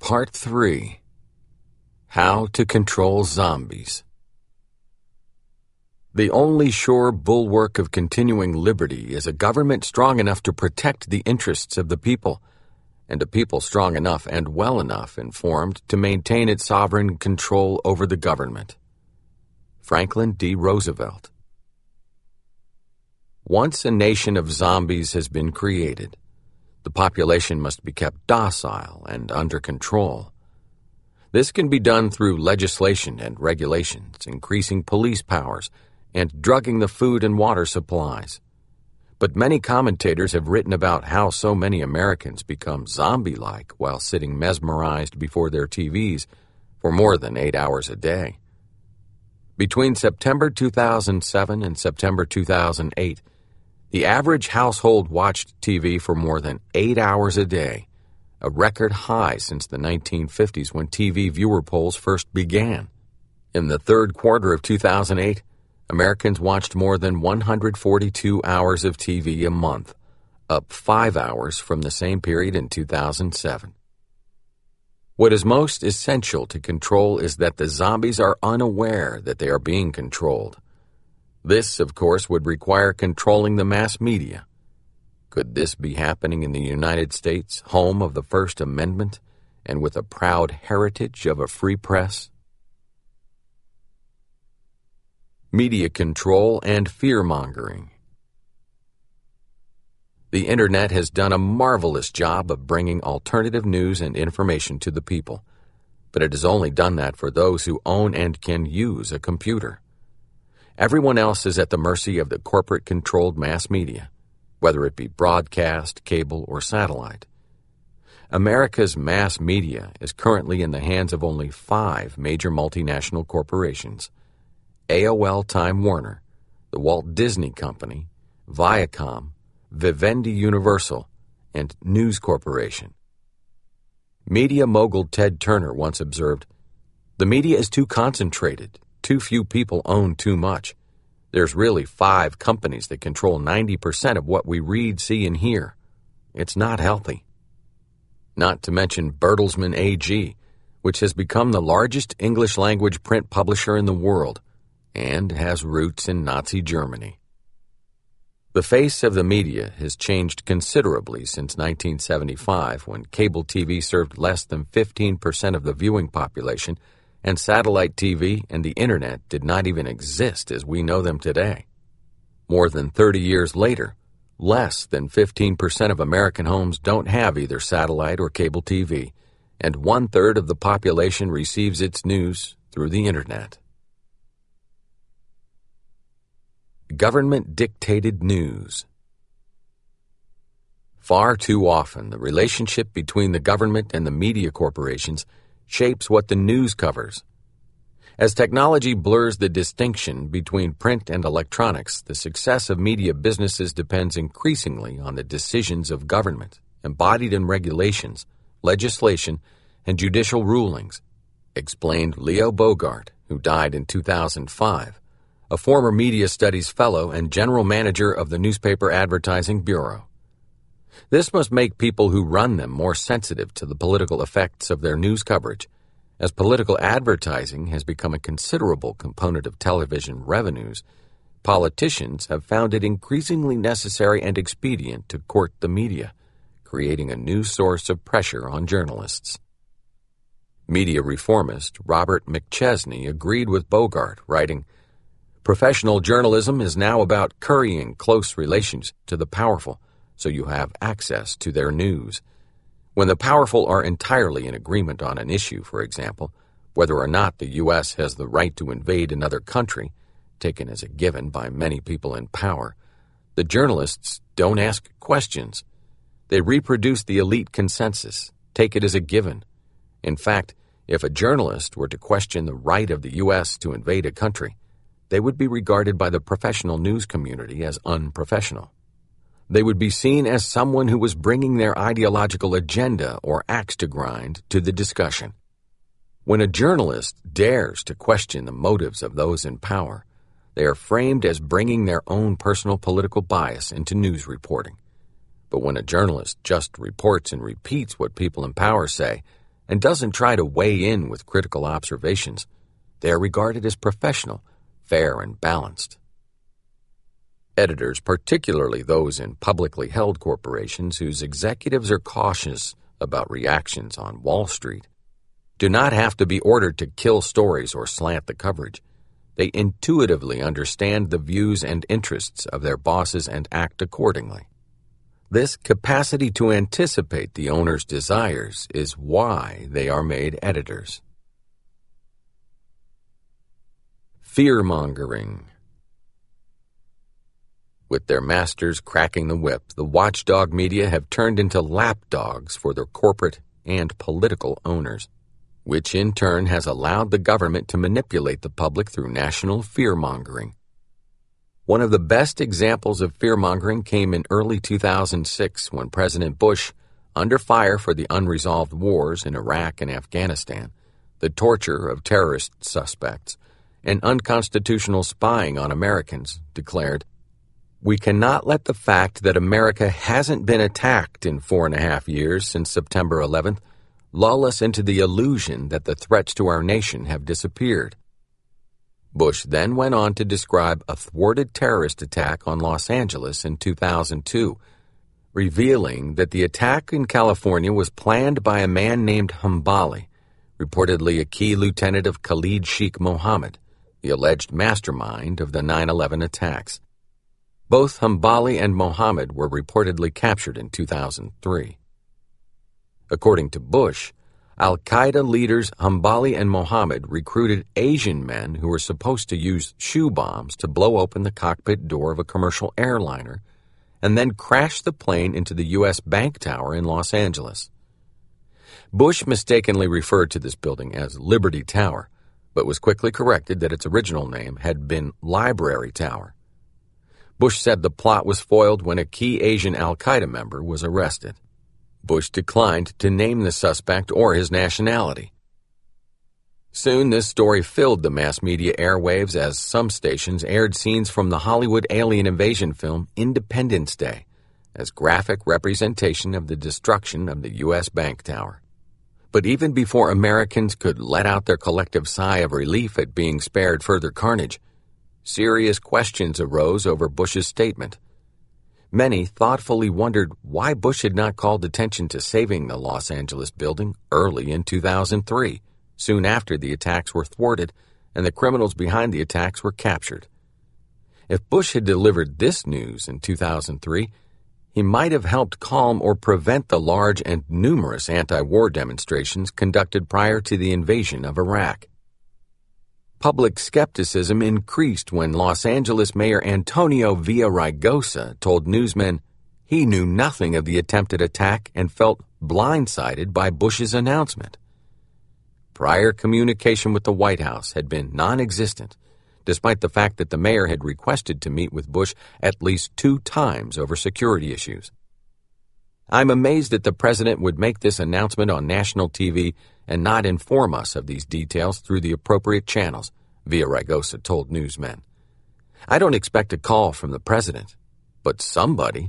Part 3. How to Control Zombies. The only sure bulwark of continuing liberty is a government strong enough to protect the interests of the people, and a people strong enough and well enough informed to maintain its sovereign control over the government. Franklin D. Roosevelt. Once a nation of zombies has been created, the population must be kept docile and under control. This can be done through legislation and regulations, increasing police powers, and drugging the food and water supplies. But many commentators have written about how so many Americans become zombie-like while sitting mesmerized before their TVs for more than 8 hours a day. Between September 2007 and September 2008, the average household watched TV for more than 8 hours a day, a record high since the 1950s when TV viewer polls first began. In the third quarter of 2008, Americans watched more than 142 hours of TV a month, up 5 hours from the same period in 2007. What is most essential to control is that the zombies are unaware that they are being controlled. This, of course, would require controlling the mass media. Could this be happening in the United States, home of the First Amendment, and with a proud heritage of a free press? Media control and fear-mongering. The Internet has done a marvelous job of bringing alternative news and information to the people, but it has only done that for those who own and can use a computer. Everyone else is at the mercy of the corporate-controlled mass media, whether it be broadcast, cable, or satellite. America's mass media is currently in the hands of only 5 major multinational corporations: AOL Time Warner, the Walt Disney Company, Viacom, Vivendi Universal, and News Corporation. Media mogul Ted Turner once observed, "The media is too concentrated. Too few people own too much. There's really 5 companies that control 90% of what we read, see, and hear. It's not healthy." Not to mention Bertelsmann AG, which has become the largest English-language print publisher in the world and has roots in Nazi Germany. The face of the media has changed considerably since 1975, when cable TV served less than 15% of the viewing population, and satellite TV and the Internet did not even exist as we know them today. More than 30 years later, less than 15% of American homes don't have either satellite or cable TV, and 1/3 of the population receives its news through the Internet. Government-dictated news. Far too often, the relationship between the government and the media corporations shapes what the news covers. As technology blurs the distinction between print and electronics, the success of media businesses depends increasingly on the decisions of government, embodied in regulations, legislation, and judicial rulings, explained Leo Bogart, who died in 2005, a former media studies fellow and general manager of the Newspaper Advertising Bureau. This must make people who run them more sensitive to the political effects of their news coverage, as political advertising has become a considerable component of television revenues. Politicians have found it increasingly necessary and expedient to court the media, creating a new source of pressure on journalists. Media reformist Robert McChesney agreed with Bogart, writing, "Professional journalism is now about currying close relations to the powerful, so you have access to their news. When the powerful are entirely in agreement on an issue, for example, whether or not the U.S. has the right to invade another country, taken as a given by many people in power, the journalists don't ask questions. They reproduce the elite consensus, take it as a given. In fact, if a journalist were to question the right of the U.S. to invade a country, they would be regarded by the professional news community as unprofessional. They would be seen as someone who was bringing their ideological agenda or axe to grind to the discussion. When a journalist dares to question the motives of those in power, they are framed as bringing their own personal political bias into news reporting. But when a journalist just reports and repeats what people in power say, and doesn't try to weigh in with critical observations. They are regarded as professional, fair, and balanced. Editors, particularly those in publicly held corporations whose executives are cautious about reactions on Wall Street, do not have to be ordered to kill stories or slant the coverage. They intuitively understand the views and interests of their bosses and act accordingly. This capacity to anticipate the owner's desires is why they are made editors. Fear-mongering. With their masters cracking the whip, the watchdog media have turned into lapdogs for their corporate and political owners, which in turn has allowed the government to manipulate the public through national fear-mongering. One of the best examples of fear-mongering came in early 2006 when President Bush, under fire for the unresolved wars in Iraq and Afghanistan, the torture of terrorist suspects, and unconstitutional spying on Americans, declared, "We cannot let the fact that America hasn't been attacked in 4.5 years since September 11th lull us into the illusion that the threats to our nation have disappeared." Bush then went on to describe a thwarted terrorist attack on Los Angeles in 2002, revealing that the attack in California was planned by a man named Hambali, reportedly a key lieutenant of Khalid Sheikh Mohammed, the alleged mastermind of the 9/11 attacks. Both Hambali and Mohammed were reportedly captured in 2003. According to Bush, Al-Qaeda leaders Hambali and Mohammed recruited Asian men who were supposed to use shoe bombs to blow open the cockpit door of a commercial airliner and then crash the plane into the U.S. Bank Tower in Los Angeles. Bush mistakenly referred to this building as Liberty Tower, but was quickly corrected that its original name had been Library Tower. Bush said the plot was foiled when a key Asian Al-Qaeda member was arrested. Bush declined to name the suspect or his nationality. Soon, this story filled the mass media airwaves as some stations aired scenes from the Hollywood alien invasion film Independence Day as graphic representation of the destruction of the U.S. Bank Tower. But even before Americans could let out their collective sigh of relief at being spared further carnage, serious questions arose over Bush's statement. Many thoughtfully wondered why Bush had not called attention to saving the Los Angeles building early in 2003, soon after the attacks were thwarted and the criminals behind the attacks were captured. If Bush had delivered this news in 2003, he might have helped calm or prevent the large and numerous anti-war demonstrations conducted prior to the invasion of Iraq. Public skepticism increased when Los Angeles Mayor Antonio Villaraigosa told newsmen he knew nothing of the attempted attack and felt blindsided by Bush's announcement. Prior communication with the White House had been non-existent, despite the fact that the mayor had requested to meet with Bush at least 2 times over security issues. "I'm amazed that the president would make this announcement on national TV and not inform us of these details through the appropriate channels," Villaraigosa told newsmen. "I don't expect a call from the president, but somebody."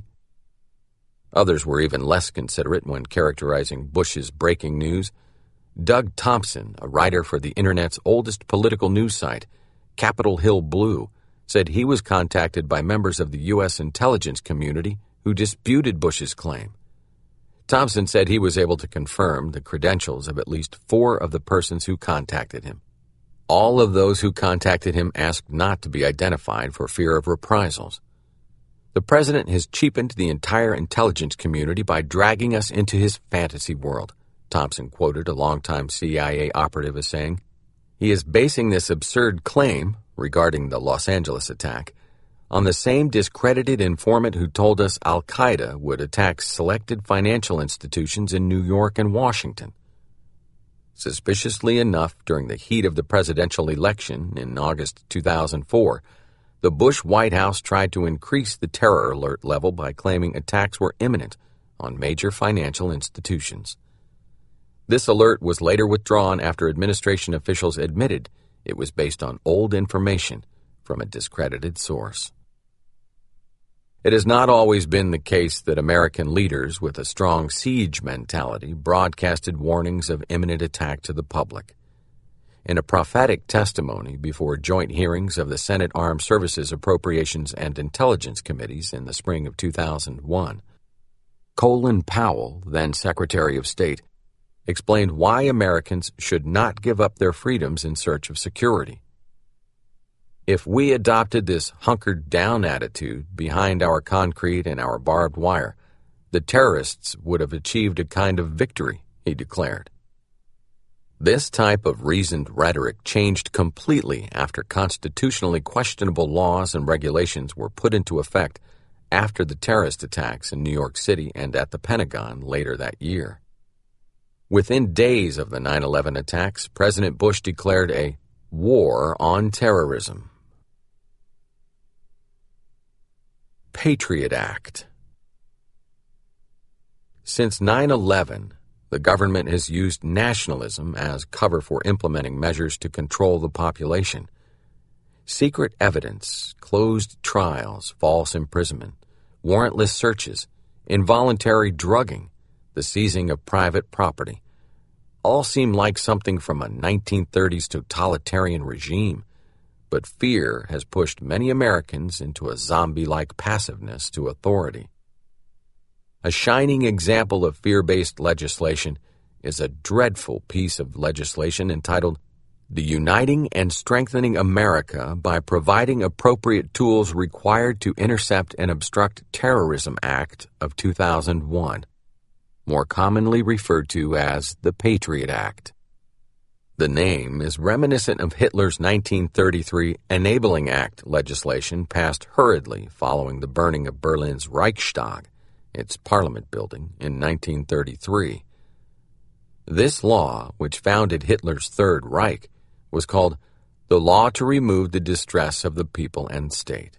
Others were even less considerate when characterizing Bush's breaking news. Doug Thompson, a writer for the Internet's oldest political news site, Capitol Hill Blue, said he was contacted by members of the U.S. intelligence community who disputed Bush's claim. Thompson said he was able to confirm the credentials of at least 4 of the persons who contacted him. All of those who contacted him asked not to be identified for fear of reprisals. "The president has cheapened the entire intelligence community by dragging us into his fantasy world," Thompson quoted a longtime CIA operative as saying. "He is basing this absurd claim regarding the Los Angeles attack on the same discredited informant who told us Al-Qaeda would attack selected financial institutions in New York and Washington." Suspiciously enough, during the heat of the presidential election in August 2004, the Bush White House tried to increase the terror alert level by claiming attacks were imminent on major financial institutions. This alert was later withdrawn after administration officials admitted it was based on old information from a discredited source. It has not always been the case that American leaders with a strong siege mentality broadcasted warnings of imminent attack to the public. In a prophetic testimony before joint hearings of the Senate Armed Services Appropriations and Intelligence Committees in the spring of 2001, Colin Powell, then Secretary of State, explained why Americans should not give up their freedoms in search of security. If we adopted this hunkered-down attitude behind our concrete and our barbed wire, the terrorists would have achieved a kind of victory, he declared. This type of reasoned rhetoric changed completely after constitutionally questionable laws and regulations were put into effect after the terrorist attacks in New York City and at the Pentagon later that year. Within days of the 9/11 attacks, President Bush declared a war on terrorism. Patriot Act. Since 9/11, the government has used nationalism as cover for implementing measures to control the population. Secret evidence, closed trials, false imprisonment, warrantless searches, involuntary drugging, the seizing of private property, all seem like something from a 1930s totalitarian regime, but fear has pushed many Americans into a zombie-like passiveness to authority. A shining example of fear-based legislation is a dreadful piece of legislation entitled The Uniting and Strengthening America by Providing Appropriate Tools Required to Intercept and Obstruct Terrorism Act of 2001, more commonly referred to as the Patriot Act. The name is reminiscent of Hitler's 1933 Enabling Act legislation passed hurriedly following the burning of Berlin's Reichstag, its parliament building, in 1933. This law, which founded Hitler's Third Reich, was called the Law to Remove the Distress of the People and State.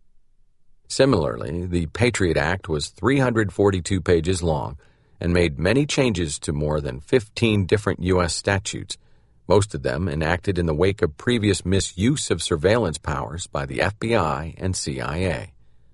Similarly, the Patriot Act was 342 pages long and made many changes to more than 15 different U.S. statutes, most of them enacted in the wake of previous misuse of surveillance powers by the FBI and CIA.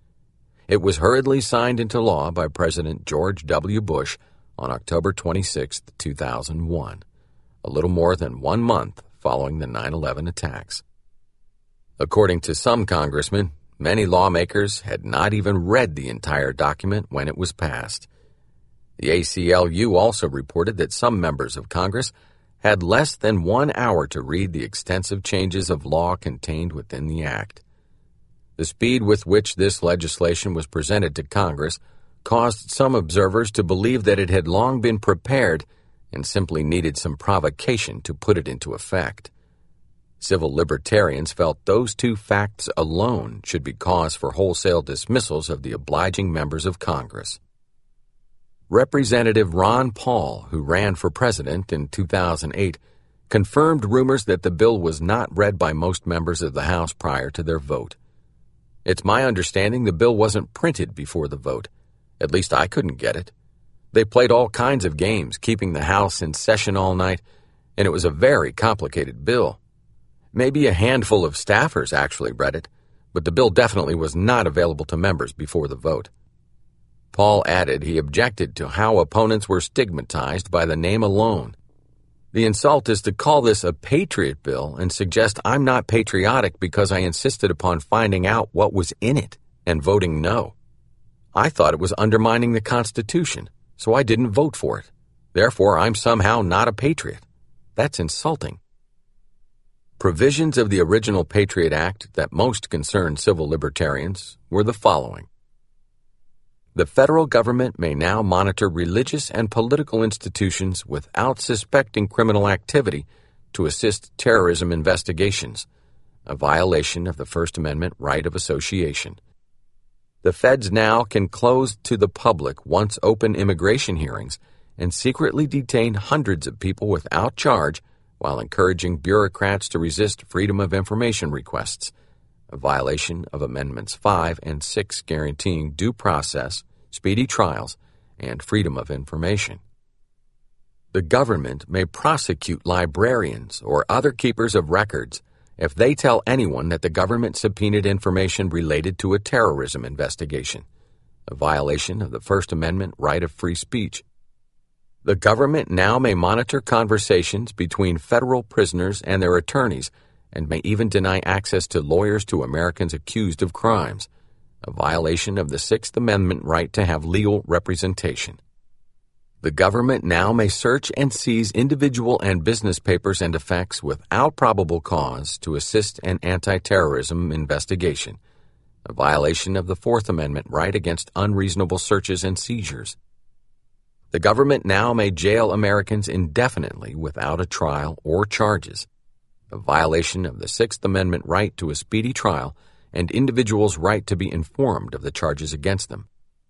It was hurriedly signed into law by President George W. Bush on October 26, 2001, a little more than 1 month following the 9/11 attacks. According to some congressmen, many lawmakers had not even read the entire document when it was passed. The ACLU also reported that some members of Congress had less than 1 hour to read the extensive changes of law contained within the act. The speed with which this legislation was presented to Congress caused some observers to believe that it had long been prepared and simply needed some provocation to put it into effect. Civil libertarians felt those two facts alone should be cause for wholesale dismissals of the obliging members of Congress. Representative Ron Paul, who ran for president in 2008, confirmed rumors that the bill was not read by most members of the House prior to their vote. It's my understanding the bill wasn't printed before the vote. At least I couldn't get it. They played all kinds of games, keeping the House in session all night, and it was a very complicated bill. Maybe a handful of staffers actually read it, but the bill definitely was not available to members before the vote. Paul added he objected to how opponents were stigmatized by the name alone. The insult is to call this a patriot bill and suggest I'm not patriotic because I insisted upon finding out what was in it and voting no. I thought it was undermining the Constitution, so I didn't vote for it. Therefore, I'm somehow not a patriot. That's insulting. Provisions of the original Patriot Act that most concerned civil libertarians were the following. The federal government may now monitor religious and political institutions without suspecting criminal activity to assist terrorism investigations, a violation of the First Amendment right of association. The feds now can close to the public once open immigration hearings and secretly detain hundreds of people without charge while encouraging bureaucrats to resist Freedom of Information requests, a violation of Amendments 5 and 6 guaranteeing due process, speedy trials, and freedom of information. The government may prosecute librarians or other keepers of records if they tell anyone that the government subpoenaed information related to a terrorism investigation, a violation of the First Amendment right of free speech. The government now may monitor conversations between federal prisoners and their attorneys and may even deny access to lawyers to Americans accused of crimes, a violation of the Sixth Amendment right to have legal representation. The government now may search and seize individual and business papers and effects without probable cause to assist an anti-terrorism investigation, a violation of the Fourth Amendment right against unreasonable searches and seizures. The government now may jail Americans indefinitely without a trial or charges, a violation of the Sixth Amendment right to a speedy trial and individuals' right to be informed of the charges against them.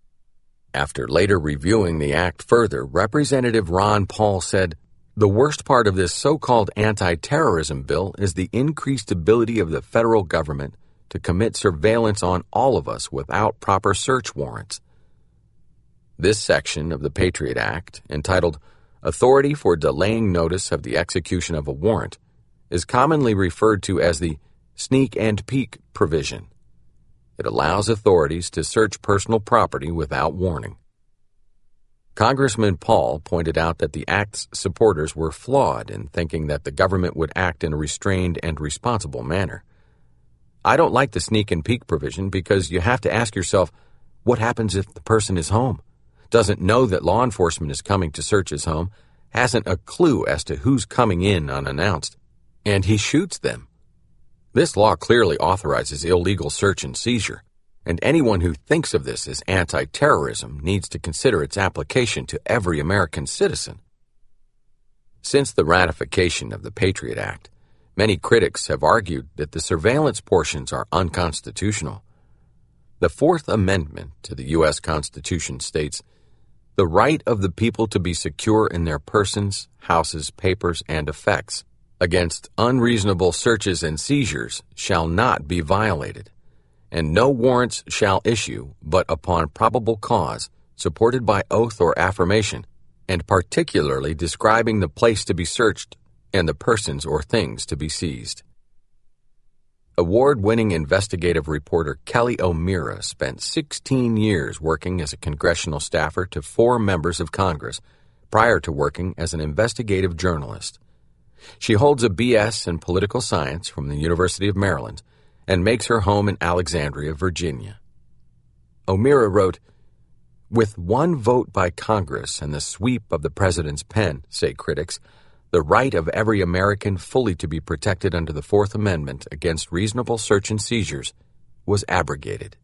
After later reviewing the act further, Representative Ron Paul said, "The worst part of this so-called anti-terrorism bill is the increased ability of the federal government to commit surveillance on all of us without proper search warrants." This section of the Patriot Act, entitled Authority for Delaying Notice of the Execution of a Warrant, is commonly referred to as the Sneak and Peek provision. It allows authorities to search personal property without warning. Congressman Paul pointed out that the Act's supporters were flawed in thinking that the government would act in a restrained and responsible manner. "I don't like the sneak and peek provision because you have to ask yourself, what happens if the person is home, doesn't know that law enforcement is coming to search his home, hasn't a clue as to who's coming in unannounced, and he shoots them? This law clearly authorizes illegal search and seizure, and anyone who thinks of this as anti-terrorism needs to consider its application to every American citizen." Since the ratification of the Patriot Act, many critics have argued that the surveillance portions are unconstitutional. The Fourth Amendment to the U.S. Constitution states, "The right of the people to be secure in their persons, houses, papers, and effects against unreasonable searches and seizures shall not be violated, and no warrants shall issue but upon probable cause, supported by oath or affirmation, and particularly describing the place to be searched and the persons or things to be seized." Award-winning investigative reporter Kelly O'Meara spent 16 years working as a congressional staffer to 4 members of Congress prior to working as an investigative journalist. She holds a B.S. in political science from the University of Maryland and makes her home in Alexandria, Virginia. O'Meara wrote, "With one vote by Congress and the sweep of the president's pen, say critics, the right of every American fully to be protected under the Fourth Amendment against reasonable search and seizures was abrogated."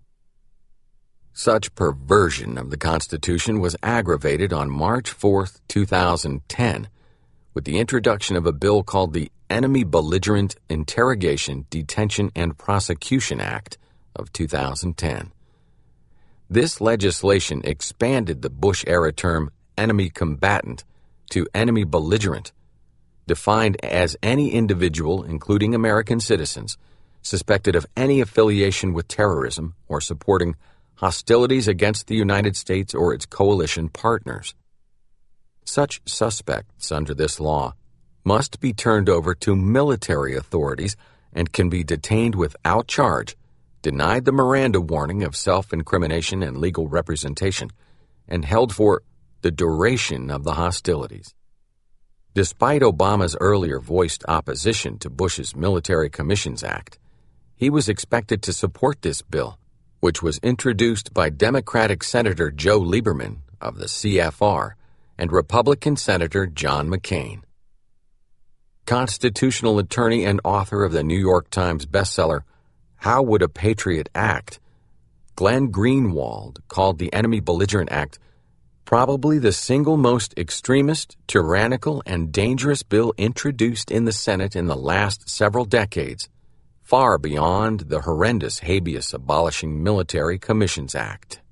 Such perversion of the Constitution was aggravated on March 4, 2010, with the introduction of a bill called the Enemy Belligerent Interrogation, Detention, and Prosecution Act of 2010. This legislation expanded the Bush-era term enemy combatant to enemy belligerent, defined as any individual, including American citizens, suspected of any affiliation with terrorism or supporting hostilities against the United States or its coalition partners. Such suspects under this law must be turned over to military authorities and can be detained without charge, denied the Miranda warning of self-incrimination and legal representation, and held for the duration of the hostilities. Despite Obama's earlier voiced opposition to Bush's Military Commissions Act, he was expected to support this bill, which was introduced by Democratic Senator Joe Lieberman of the CFR and Republican Senator John McCain. Constitutional attorney and author of the New York Times bestseller, How Would a Patriot Act?, Glenn Greenwald called the Enemy Belligerent Act probably the single most extremist, tyrannical, and dangerous bill introduced in the Senate in the last several decades, far beyond the horrendous habeas abolishing Military Commissions Act.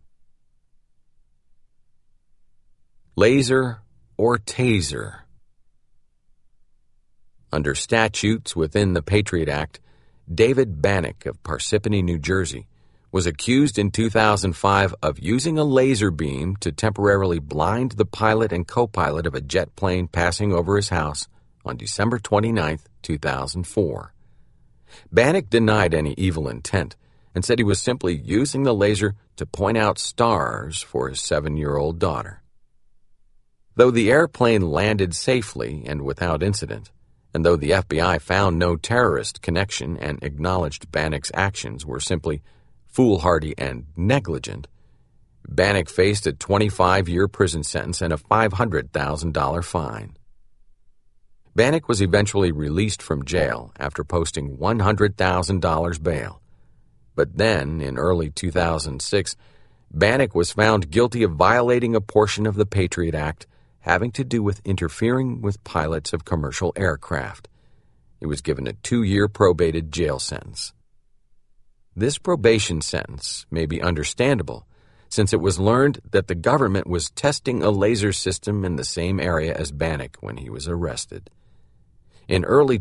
Laser or taser. Under statutes within the Patriot Act, David Bannock of Parsippany, New Jersey, was accused in 2005 of using a laser beam to temporarily blind the pilot and co-pilot of a jet plane passing over his house on December 29, 2004. Bannock denied any evil intent and said he was simply using the laser to point out stars for his 7-year-old daughter. Though the airplane landed safely and without incident, and though the FBI found no terrorist connection and acknowledged Bannock's actions were simply foolhardy and negligent, Bannock faced a 25-year prison sentence and a $500,000 fine. Bannock was eventually released from jail after posting $100,000 bail. But then, in early 2006, Bannock was found guilty of violating a portion of the Patriot Act having to do with interfering with pilots of commercial aircraft. He was given a 2-year probated jail sentence. This probation sentence may be understandable, since it was learned that the government was testing a laser system in the same area as Bannock when he was arrested. In early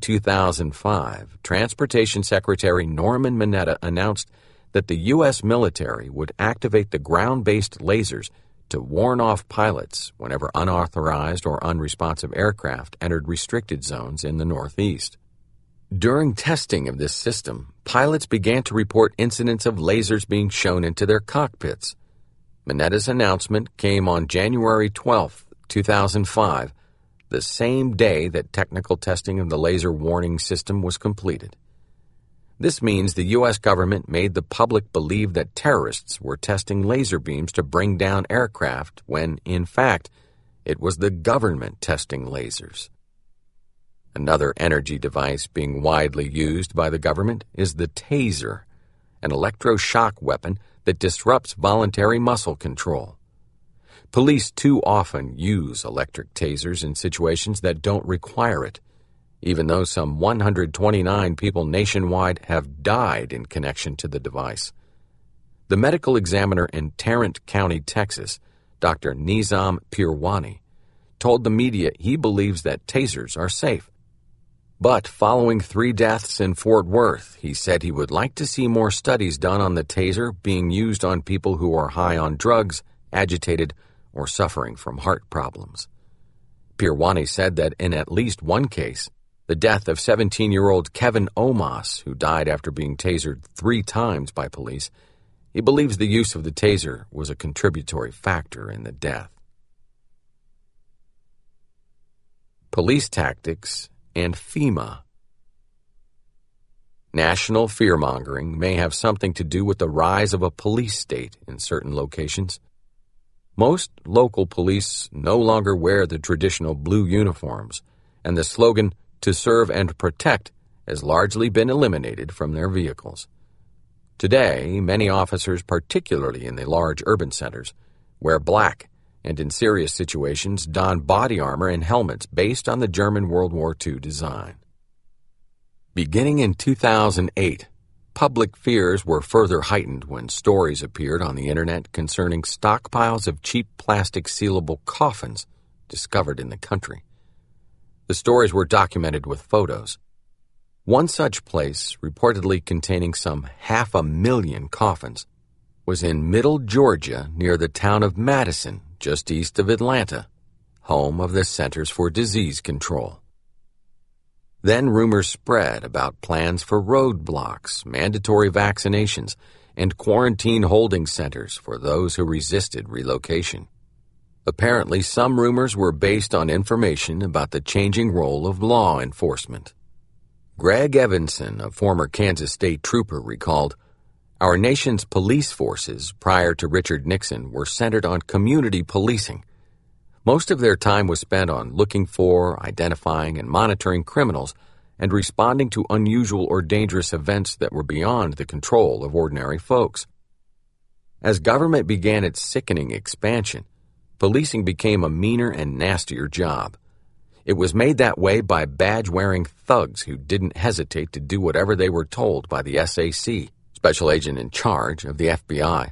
2005, Transportation Secretary Norman Mineta announced that the U.S. military would activate the ground-based lasers to warn off pilots whenever unauthorized or unresponsive aircraft entered restricted zones in the Northeast. During testing of this system, pilots began to report incidents of lasers being shown into their cockpits. Mineta's announcement came on January 12, 2005, the same day that technical testing of the laser warning system was completed. This means the U.S. government made the public believe that terrorists were testing laser beams to bring down aircraft when, in fact, it was the government testing lasers. Another energy device being widely used by the government is the taser, an electroshock weapon that disrupts voluntary muscle control. Police too often use electric tasers in situations that don't require it, even though some 129 people nationwide have died in connection to the device. The medical examiner in Tarrant County, Texas, Dr. Nizam Pirwani, told the media he believes that tasers are safe. But following 3 deaths in Fort Worth, he said he would like to see more studies done on the taser being used on people who are high on drugs, agitated, or suffering from heart problems. Pirwani said that in at least one case, the death of 17-year-old Kevin Omas, who died after being tasered 3 times by police, he believes the use of the taser was a contributory factor in the death. Police tactics and FEMA. National fear-mongering may have something to do with the rise of a police state in certain locations. Most local police no longer wear the traditional blue uniforms, and the slogan, "To serve and protect," has largely been eliminated from their vehicles. Today, many officers, particularly in the large urban centers, wear black and in serious situations don body armor and helmets based on the German World War II design. Beginning in 2008, public fears were further heightened when stories appeared on the internet concerning stockpiles of cheap plastic sealable coffins discovered in the country. The stories were documented with photos. One such place, reportedly containing some 500,000 coffins, was in Middle Georgia near the town of Madison, just east of Atlanta, home of the Centers for Disease Control. Then rumors spread about plans for roadblocks, mandatory vaccinations, and quarantine holding centers for those who resisted relocation. Apparently, some rumors were based on information about the changing role of law enforcement. Greg Evanson, a former Kansas State trooper, recalled, "Our nation's police forces prior to Richard Nixon were centered on community policing. Most of their time was spent on looking for, identifying, and monitoring criminals and responding to unusual or dangerous events that were beyond the control of ordinary folks. As government began its sickening expansion, policing became a meaner and nastier job. It was made that way by badge-wearing thugs who didn't hesitate to do whatever they were told by the SAC, Special Agent in Charge of the FBI,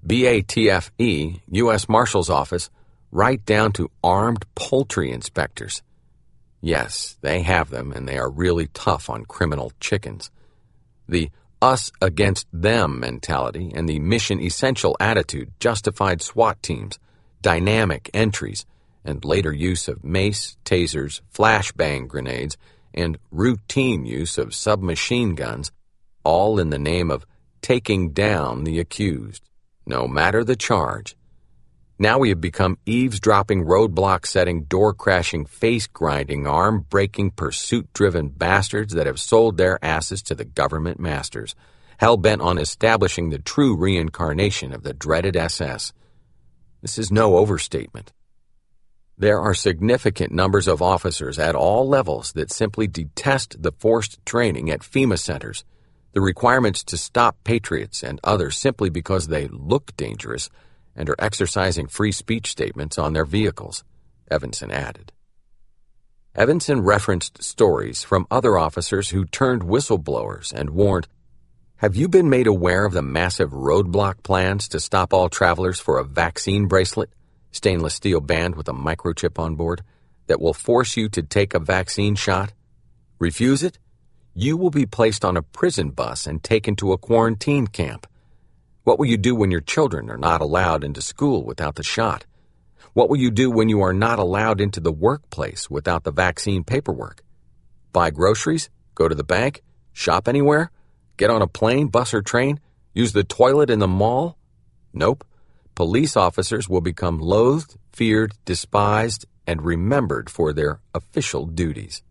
BATFE, U.S. Marshal's Office, right down to armed poultry inspectors. Yes, they have them, and they are really tough on criminal chickens. The us against them mentality and the mission essential attitude justified SWAT teams, dynamic entries, and later use of mace, tasers, flashbang grenades, and routine use of submachine guns, all in the name of taking down the accused, no matter the charge. Now we have become eavesdropping, roadblock-setting, door-crashing, face-grinding, arm-breaking, pursuit-driven bastards that have sold their asses to the government masters, hell-bent on establishing the true reincarnation of the dreaded SS. This is no overstatement. There are significant numbers of officers at all levels that simply detest the forced training at FEMA centers, the requirements to stop patriots and others simply because they look dangerous, and are exercising free speech statements on their vehicles, Evanson added. Evanson referenced stories from other officers who turned whistleblowers and warned, "Have you been made aware of the massive roadblock plans to stop all travelers for a vaccine bracelet, stainless steel band with a microchip on board, that will force you to take a vaccine shot? Refuse it? You will be placed on a prison bus and taken to a quarantine camp. What will you do when your children are not allowed into school without the shot? What will you do when you are not allowed into the workplace without the vaccine paperwork? Buy groceries? Go to the bank? Shop anywhere? Get on a plane, bus, or train? Use the toilet in the mall? Nope. Police officers will become loathed, feared, despised, and remembered for their official duties."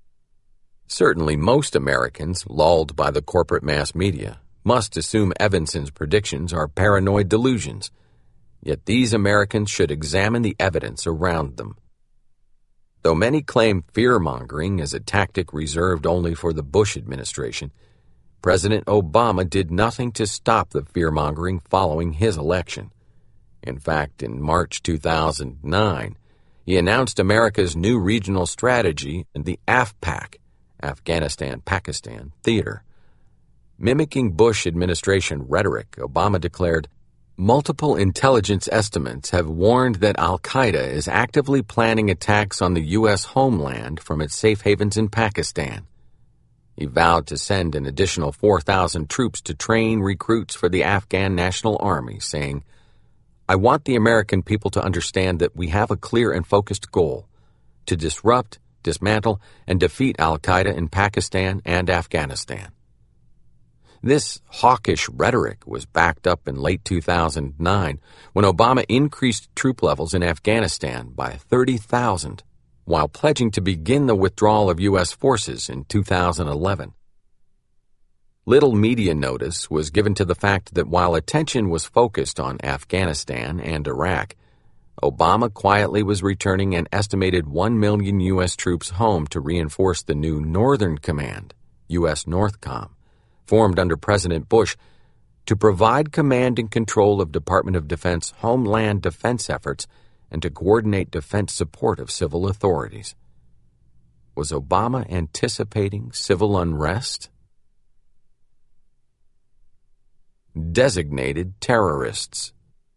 Certainly most Americans, lulled by the corporate mass media, must assume Evanson's predictions are paranoid delusions, yet these Americans should examine the evidence around them. Though many claim fear-mongering is a tactic reserved only for the Bush administration, President Obama did nothing to stop the fear-mongering following his election. In fact, in March 2009, he announced America's new regional strategy in the AFPAC, Afghanistan-Pakistan Theater. Mimicking Bush administration rhetoric, Obama declared, "Multiple intelligence estimates have warned that al-Qaeda is actively planning attacks on the U.S. homeland from its safe havens in Pakistan." He vowed to send an additional 4,000 troops to train recruits for the Afghan National Army, saying, "I want the American people to understand that we have a clear and focused goal: to disrupt, dismantle, and defeat al-Qaeda in Pakistan and Afghanistan." This hawkish rhetoric was backed up in late 2009 when Obama increased troop levels in Afghanistan by 30,000, while pledging to begin the withdrawal of U.S. forces in 2011. Little media notice was given to the fact that while attention was focused on Afghanistan and Iraq, Obama quietly was returning an estimated 1 million U.S. troops home to reinforce the new Northern Command, U.S. NORTHCOM, formed under President Bush to provide command and control of Department of Defense homeland defense efforts and to coordinate defense support of civil authorities. Was Obama anticipating civil unrest? Designated terrorists.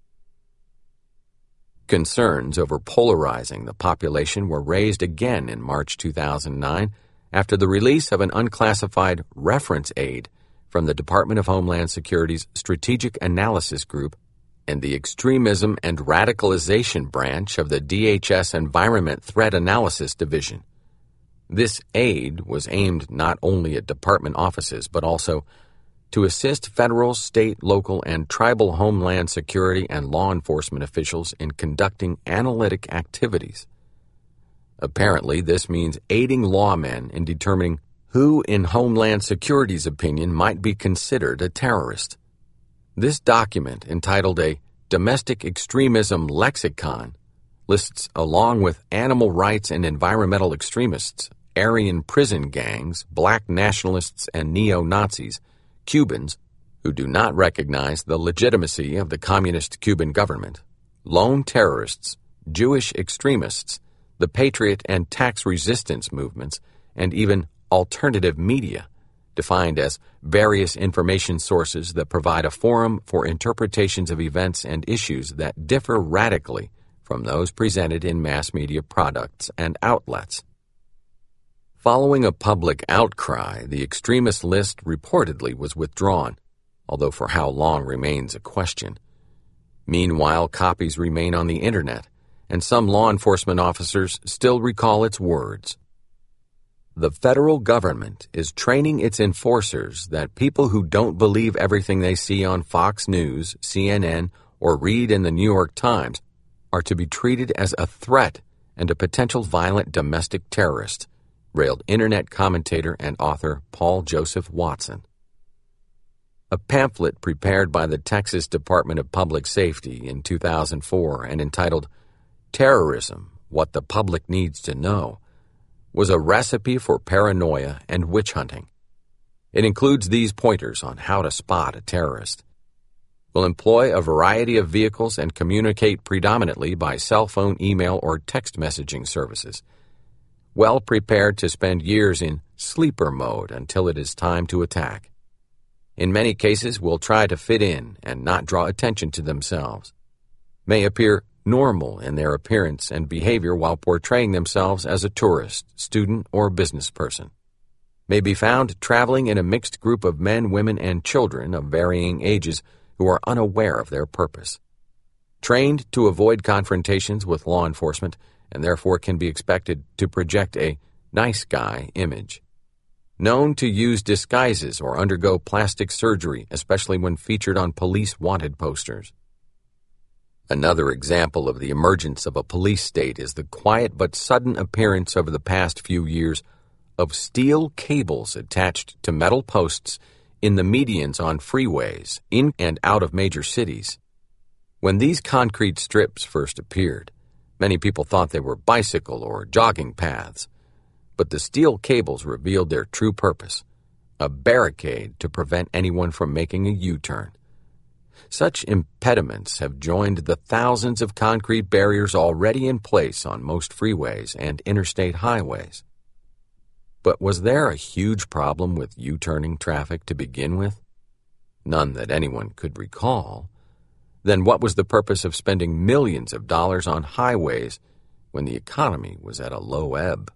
Concerns over polarizing the population were raised again in March 2009 after the release of an unclassified reference aid from the Department of Homeland Security's Strategic Analysis Group and the Extremism and Radicalization Branch of the DHS Environment Threat Analysis Division. This aid was aimed not only at department offices but also to assist federal, state, local, and tribal homeland security and law enforcement officials in conducting analytic activities. Apparently, this means aiding lawmen in determining who, in Homeland Security's opinion, might be considered a terrorist. This document, entitled a Domestic Extremism Lexicon, lists, along with animal rights and environmental extremists, Aryan prison gangs, black nationalists, and neo-Nazis, Cubans, who do not recognize the legitimacy of the communist Cuban government, lone terrorists, Jewish extremists, the patriot and tax resistance movements, and even alternative media, defined as various information sources that provide a forum for interpretations of events and issues that differ radically from those presented in mass media products and outlets. Following a public outcry, the extremist list reportedly was withdrawn, although for how long remains a question. Meanwhile, copies remain on the internet, and some law enforcement officers still recall its words. The federal government is training its enforcers that people who don't believe everything they see on Fox News, CNN, or read in the New York Times are to be treated as a threat and a potential violent domestic terrorist, railed Internet commentator and author Paul Joseph Watson. A pamphlet prepared by the Texas Department of Public Safety in 2004 and entitled Terrorism, What the Public Needs to Know, was a recipe for paranoia and witch hunting. It includes these pointers on how to spot a terrorist. Will employ a variety of vehicles and communicate predominantly by cell phone, email, or text messaging services. Well prepared to spend years in sleeper mode until it is time to attack. In many cases, will try to fit in and not draw attention to themselves. May appear normal in their appearance and behavior while portraying themselves as a tourist, student, or business person. May be found traveling in a mixed group of men, women, and children of varying ages who are unaware of their purpose. Trained to avoid confrontations with law enforcement and therefore can be expected to project a nice guy image. Known to use disguises or undergo plastic surgery, especially when featured on police wanted posters. Another example of the emergence of a police state is the quiet but sudden appearance over the past few years of steel cables attached to metal posts in the medians on freeways in and out of major cities. When these concrete strips first appeared, many people thought they were bicycle or jogging paths, but the steel cables revealed their true purpose, a barricade to prevent anyone from making a U-turn. Such impediments have joined the thousands of concrete barriers already in place on most freeways and interstate highways. But was there a huge problem with U-turning traffic to begin with? None that anyone could recall. Then what was the purpose of spending millions of dollars on highways when the economy was at a low ebb?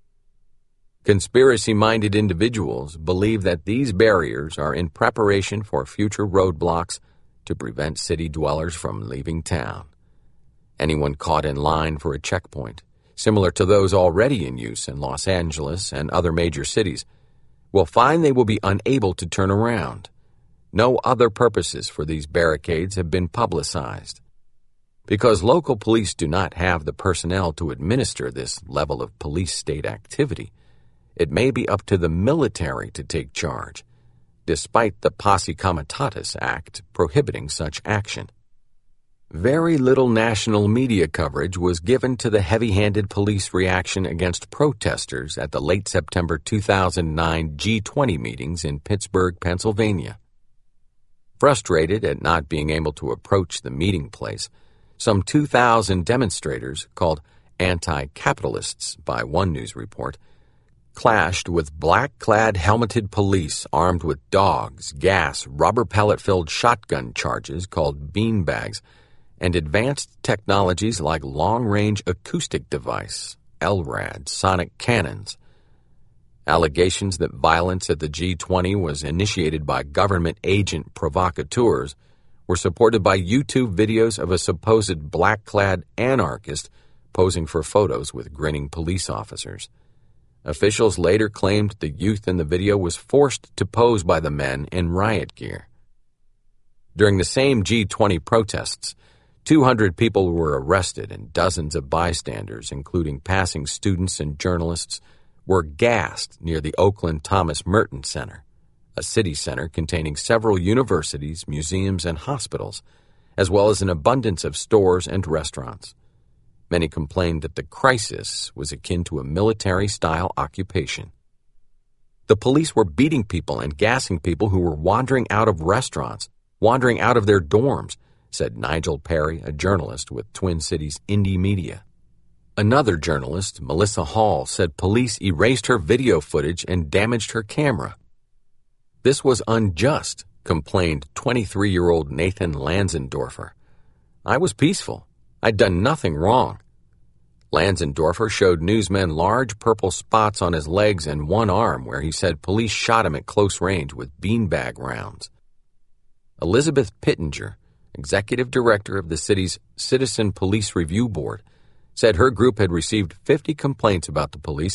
Conspiracy-minded individuals believe that these barriers are in preparation for future roadblocks to prevent city dwellers from leaving town. Anyone caught in line for a checkpoint, similar to those already in use in Los Angeles and other major cities, will find they will be unable to turn around. No other purposes for these barricades have been publicized. Because local police do not have the personnel to administer this level of police state activity, it may be up to the military to take charge, despite the Posse Comitatus Act prohibiting such action. Very little national media coverage was given to the heavy-handed police reaction against protesters at the late September 2009 G20 meetings in Pittsburgh, Pennsylvania. Frustrated at not being able to approach the meeting place, some 2,000 demonstrators, called anti-capitalists by one news report, clashed with black-clad helmeted police armed with dogs, gas, rubber pellet-filled shotgun charges called beanbags, and advanced technologies like long-range acoustic device, LRAD, sonic cannons. Allegations that violence at the G20 was initiated by government agent provocateurs were supported by YouTube videos of a supposed black-clad anarchist posing for photos with grinning police officers. Officials later claimed the youth in the video was forced to pose by the men in riot gear. During the same G20 protests, 200 people were arrested and dozens of bystanders, including passing students and journalists, were gassed near the Oakland Thomas Merton Center, a city center containing several universities, museums, and hospitals, as well as an abundance of stores and restaurants. Many complained that the crisis was akin to a military-style occupation. The police were beating people and gassing people who were wandering out of restaurants, wandering out of their dorms, said Nigel Perry, a journalist with Twin Cities Indie Media. Another journalist, Melissa Hall, said police erased her video footage and damaged her camera. This was unjust, complained 23-year-old Nathan Lanzendorfer. I was peaceful. I'd done nothing wrong. Lanzendorfer showed newsmen large purple spots on his legs and one arm where he said police shot him at close range with beanbag rounds. Elizabeth Pittenger, executive director of the city's Citizen Police Review Board, said her group had received 50 complaints about the police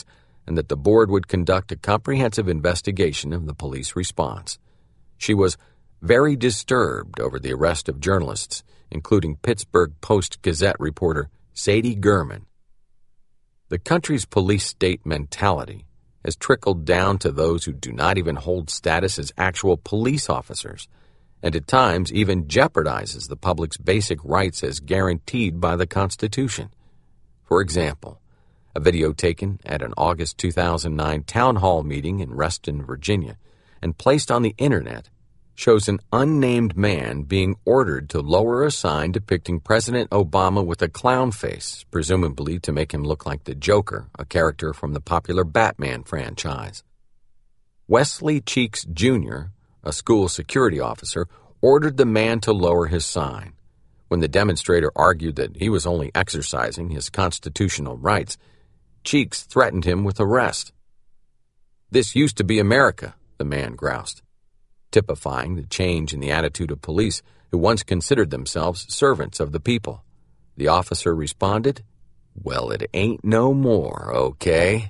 and that the board would conduct a comprehensive investigation of the police response. She was very disturbed over the arrest of journalists, including Pittsburgh Post-Gazette reporter Sadie Gurman. The country's police state mentality has trickled down to those who do not even hold status as actual police officers, and at times even jeopardizes the public's basic rights as guaranteed by the Constitution. For example, a video taken at an August 2009 town hall meeting in Reston, Virginia, and placed on the internet shows an unnamed man being ordered to lower a sign depicting President Obama with a clown face, presumably to make him look like the Joker, a character from the popular Batman franchise. Wesley Cheeks Jr., a school security officer, ordered the man to lower his sign. When the demonstrator argued that he was only exercising his constitutional rights, Cheeks threatened him with arrest. "This used to be America," the man groused, typifying the change in the attitude of police who once considered themselves servants of the people. The officer responded, "Well, it ain't no more, okay?"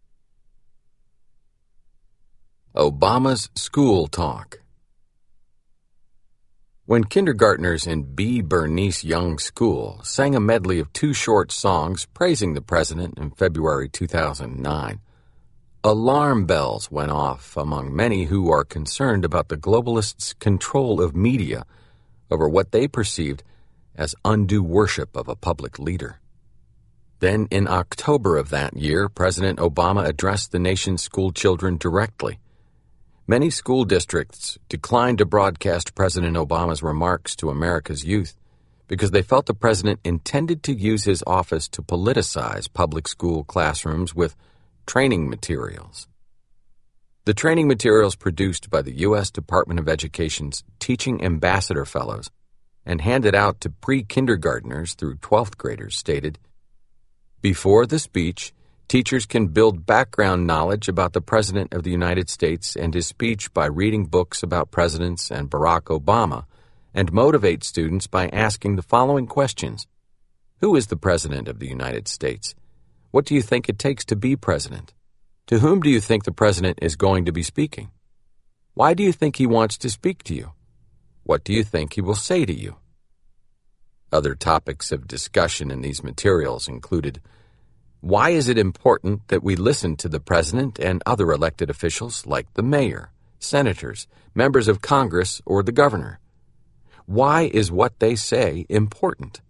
Obama's school talk. When kindergartners in B. Bernice Young School sang a medley of two short songs praising the president in February 2009, alarm bells went off among many who are concerned about the globalists' control of media over what they perceived as undue worship of a public leader. Then, in October of that year, President Obama addressed the nation's school children directly. Many school districts declined to broadcast President Obama's remarks to America's youth because they felt the president intended to use his office to politicize public school classrooms with training materials. The training materials produced by the U.S. Department of Education's Teaching Ambassador Fellows and handed out to pre-kindergartners through 12th graders stated, "Before the speech, teachers can build background knowledge about the President of the United States and his speech by reading books about presidents and Barack Obama, and motivate students by asking the following questions. Who is the President of the United States? What do you think it takes to be president? To whom do you think the president is going to be speaking? Why do you think he wants to speak to you? What do you think he will say to you?" Other topics of discussion in these materials included, why is it important that we listen to the president and other elected officials like the mayor, senators, members of Congress, or the governor? Why is what they say important?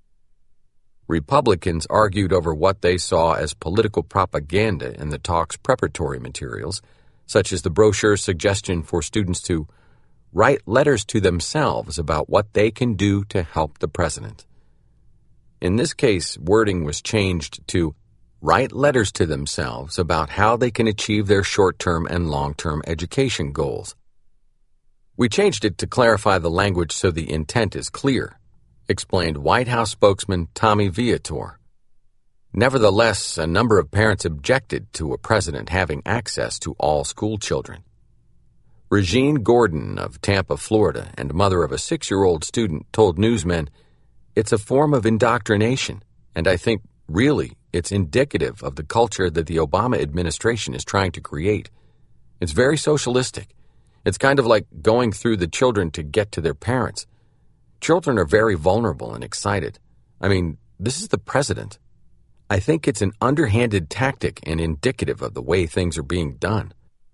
Republicans argued over what they saw as political propaganda in the talk's preparatory materials, such as the brochure's suggestion for students to write letters to themselves about what they can do to help the president. In this case, wording was changed to write letters to themselves about how they can achieve their short-term and long-term education goals. "We changed it to clarify the language so the intent is clear," explained White House spokesman Tommy Viator. Nevertheless, a number of parents objected to a president having access to all school children. Regine Gordon of Tampa, Florida, and mother of a 6-year-old student told newsmen, "It's a form of indoctrination, and I think, really, it's indicative of the culture that the Obama administration is trying to create. It's very socialistic. It's kind of like going through the children to get to their parents. Children are very vulnerable and excited. I mean, this is the president. I think it's an underhanded tactic and indicative of the way things are being done."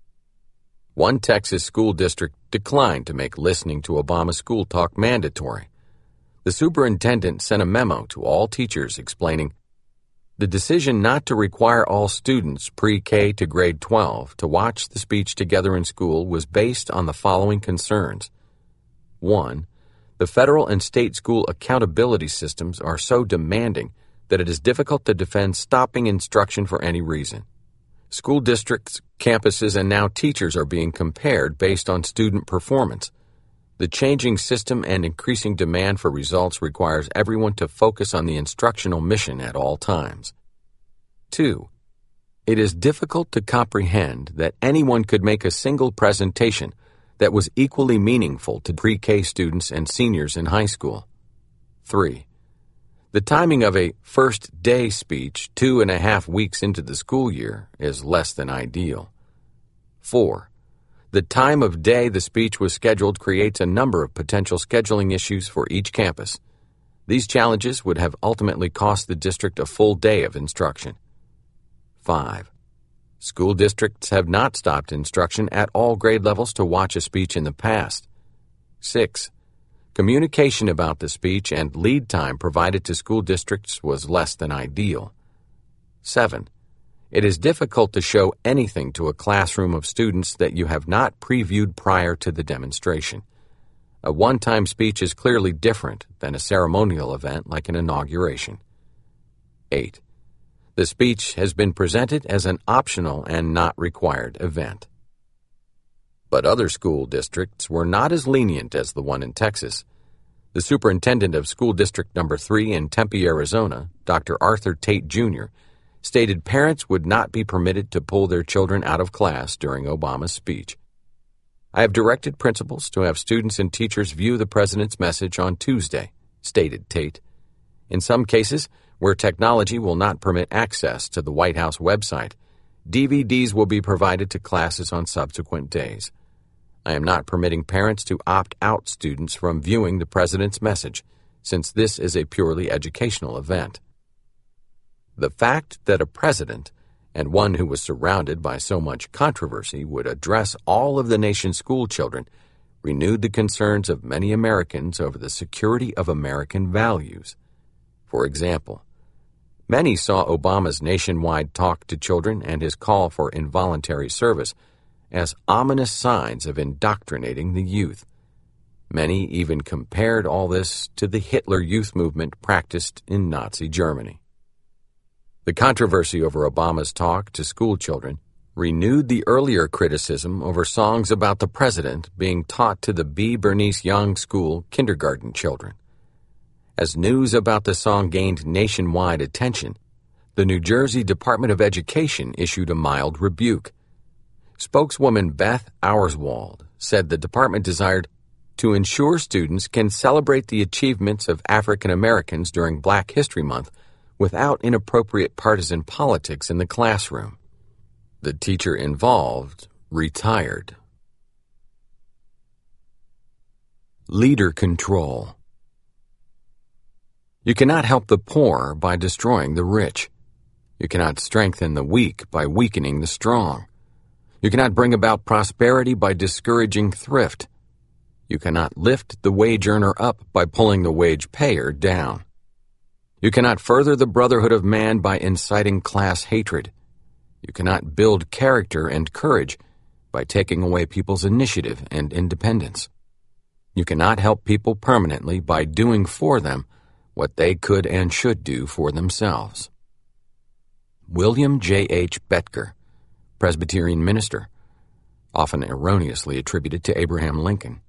One Texas school district declined to make listening to Obama school talk mandatory. The superintendent sent a memo to all teachers explaining, "The decision not to require all students pre-K to grade 12 to watch the speech together in school was based on the following concerns. 1. The federal and state school accountability systems are so demanding that it is difficult to defend stopping instruction for any reason. School districts, campuses, and now teachers are being compared based on student performance. The changing system and increasing demand for results requires everyone to focus on the instructional mission at all times. 2. It is difficult to comprehend that anyone could make a single presentation that was equally meaningful to pre-K students and seniors in high school. 3. The timing of a first-day speech 2.5 weeks into the school year is less than ideal. 4. The time of day the speech was scheduled creates a number of potential scheduling issues for each campus. These challenges would have ultimately cost the district a full day of instruction. 5. School districts have not stopped instruction at all grade levels to watch a speech in the past. 6. Communication about the speech and lead time provided to school districts was less than ideal. 7. It is difficult to show anything to a classroom of students that you have not previewed prior to the demonstration. A one-time speech is clearly different than a ceremonial event like an inauguration. 8. The speech has been presented as an optional and not required event. But other school districts were not as lenient as the one in Texas. The superintendent of School District No. 3 in Tempe, Arizona, Dr. Arthur Tate, Jr., stated parents would not be permitted to pull their children out of class during Obama's speech. I have directed principals to have students and teachers view the president's message on Tuesday, stated Tate. In some cases, where technology will not permit access to the White House website, DVDs will be provided to classes on subsequent days. I am not permitting parents to opt out students from viewing the president's message, since this is a purely educational event. The fact that a president, and one who was surrounded by so much controversy, would address all of the nation's school children renewed the concerns of many Americans over the security of American values. For example, many saw Obama's nationwide talk to children and his call for involuntary service as ominous signs of indoctrinating the youth. Many even compared all this to the Hitler Youth movement practiced in Nazi Germany. The controversy over Obama's talk to school children renewed the earlier criticism over songs about the president being taught to the B. Bernice Young School kindergarten children. As news about the song gained nationwide attention, the New Jersey Department of Education issued a mild rebuke. Spokeswoman Beth Auerswald said the department desired to ensure students can celebrate the achievements of African Americans during Black History Month without inappropriate partisan politics in the classroom. The teacher involved retired. Leader control. You cannot help the poor by destroying the rich. You cannot strengthen the weak by weakening the strong. You cannot bring about prosperity by discouraging thrift. You cannot lift the wage earner up by pulling the wage payer down. You cannot further the brotherhood of man by inciting class hatred. You cannot build character and courage by taking away people's initiative and independence. You cannot help people permanently by doing for them what they could and should do for themselves. William J. H. Bettger, Presbyterian minister, often erroneously attributed to Abraham Lincoln.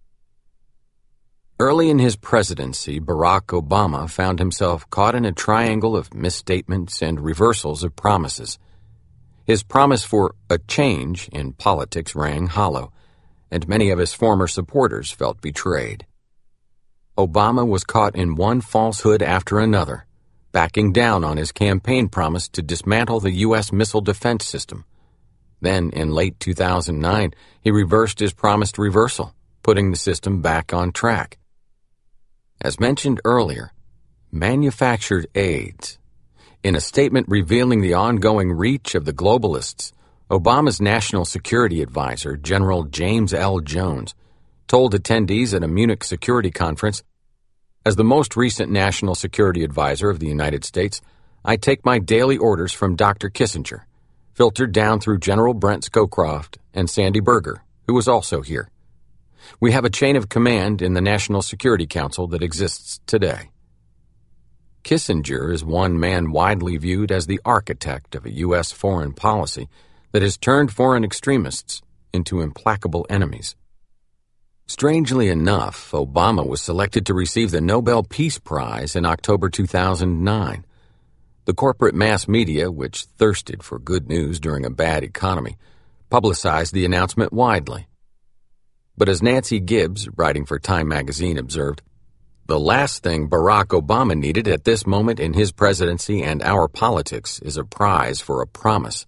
Early in his presidency, Barack Obama found himself caught in a triangle of misstatements and reversals of promises. His promise for a change in politics rang hollow, and many of his former supporters felt betrayed. Obama was caught in one falsehood after another, backing down on his campaign promise to dismantle the U.S. missile defense system. Then, in late 2009, he reversed his promised reversal, putting the system back on track. As mentioned earlier, manufactured aids. In a statement revealing the ongoing reach of the globalists, Obama's National Security Advisor, General James L. Jones, told attendees at a Munich security conference, "As the most recent National Security Advisor of the United States, I take my daily orders from Dr. Kissinger, filtered down through General Brent Scowcroft and Sandy Berger, who was also here. We have a chain of command in the National Security Council that exists today." Kissinger is one man widely viewed as the architect of a U.S. foreign policy that has turned foreign extremists into implacable enemies. Strangely enough, Obama was selected to receive the Nobel Peace Prize in October 2009. The corporate mass media, which thirsted for good news during a bad economy, publicized the announcement widely. But as Nancy Gibbs, writing for Time magazine, observed, The last thing Barack Obama needed at this moment in his presidency and our politics is a prize for a promise.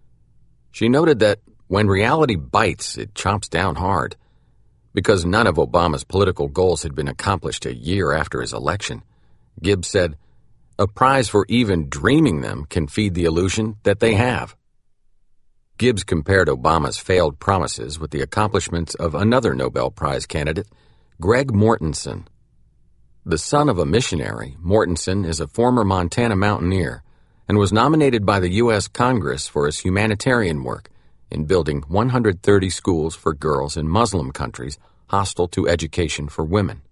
She noted that when reality bites, it chomps down hard. Because none of Obama's political goals had been accomplished a year after his election, Gibbs said, "A prize for even dreaming them can feed the illusion that they have." Gibbs compared Obama's failed promises with the accomplishments of another Nobel Prize candidate, Greg Mortenson. The son of a missionary, Mortenson is a former Montana mountaineer and was nominated by the U.S. Congress for his humanitarian work in building 130 schools for girls in Muslim countries hostile to education for women.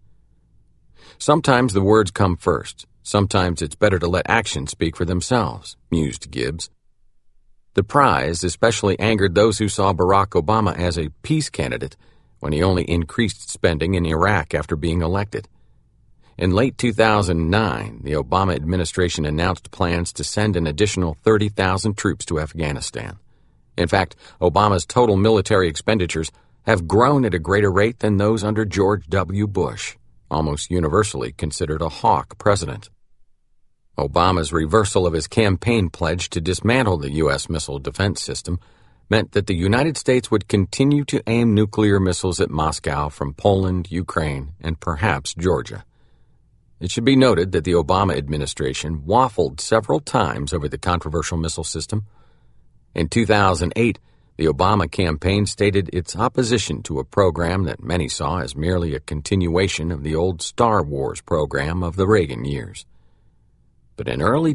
Sometimes the words come first. Sometimes it's better to let actions speak for themselves, mused Gibbs. The prize especially angered those who saw Barack Obama as a peace candidate when he only increased spending in Iraq after being elected. In late 2009, the Obama administration announced plans to send an additional 30,000 troops to Afghanistan. In fact, Obama's total military expenditures have grown at a greater rate than those under George W. Bush, almost universally considered a hawk president. Obama's reversal of his campaign pledge to dismantle the U.S. missile defense system meant that the United States would continue to aim nuclear missiles at Moscow from Poland, Ukraine, and perhaps Georgia. It should be noted that the Obama administration waffled several times over the controversial missile system. In 2008, the Obama campaign stated its opposition to a program that many saw as merely a continuation of the old Star Wars program of the Reagan years. But in early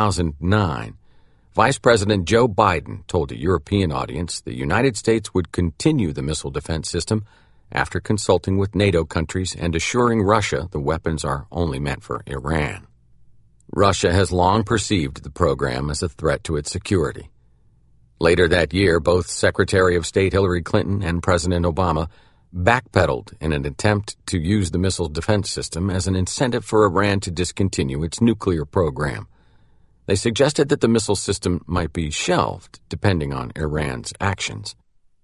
2009, Vice President Joe Biden told a European audience the United States would continue the missile defense system after consulting with NATO countries and assuring Russia the weapons are only meant for Iran. Russia has long perceived the program as a threat to its security. Later that year, both Secretary of State Hillary Clinton and President Obama backpedaled in an attempt to use the missile defense system as an incentive for Iran to discontinue its nuclear program. They suggested that the missile system might be shelved depending on Iran's actions.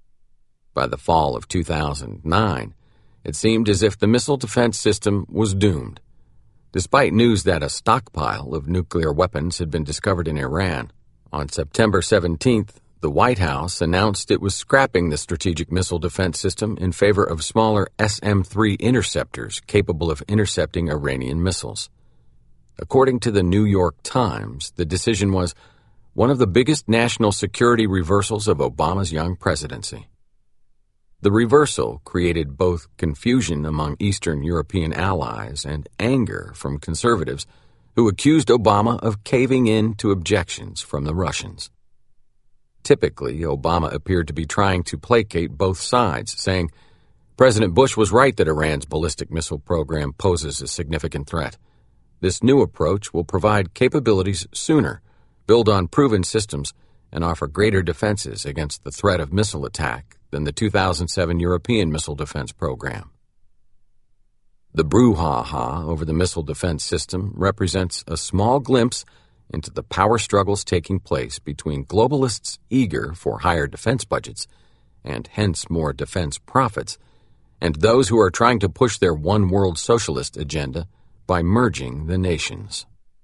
By the fall of 2009, it seemed as if the missile defense system was doomed. Despite news that a stockpile of nuclear weapons had been discovered in Iran, on September 17th, the White House announced it was scrapping the strategic missile defense system in favor of smaller SM-3 interceptors capable of intercepting Iranian missiles. According to the New York Times, the decision was one of the biggest national security reversals of Obama's young presidency. The reversal created both confusion among Eastern European allies and anger from conservatives who accused Obama of caving in to objections from the Russians. Typically, Obama appeared to be trying to placate both sides, saying, "President Bush was right that Iran's ballistic missile program poses a significant threat. This new approach will provide capabilities sooner, build on proven systems, and offer greater defenses against the threat of missile attack than the 2007 European Missile Defense Program." The brouhaha over the missile defense system represents a small glimpse into the power struggles taking place between globalists eager for higher defense budgets, and hence more defense profits, and those who are trying to push their one-world socialist agenda by merging the nations.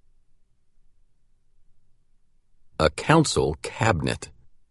A council cabinet.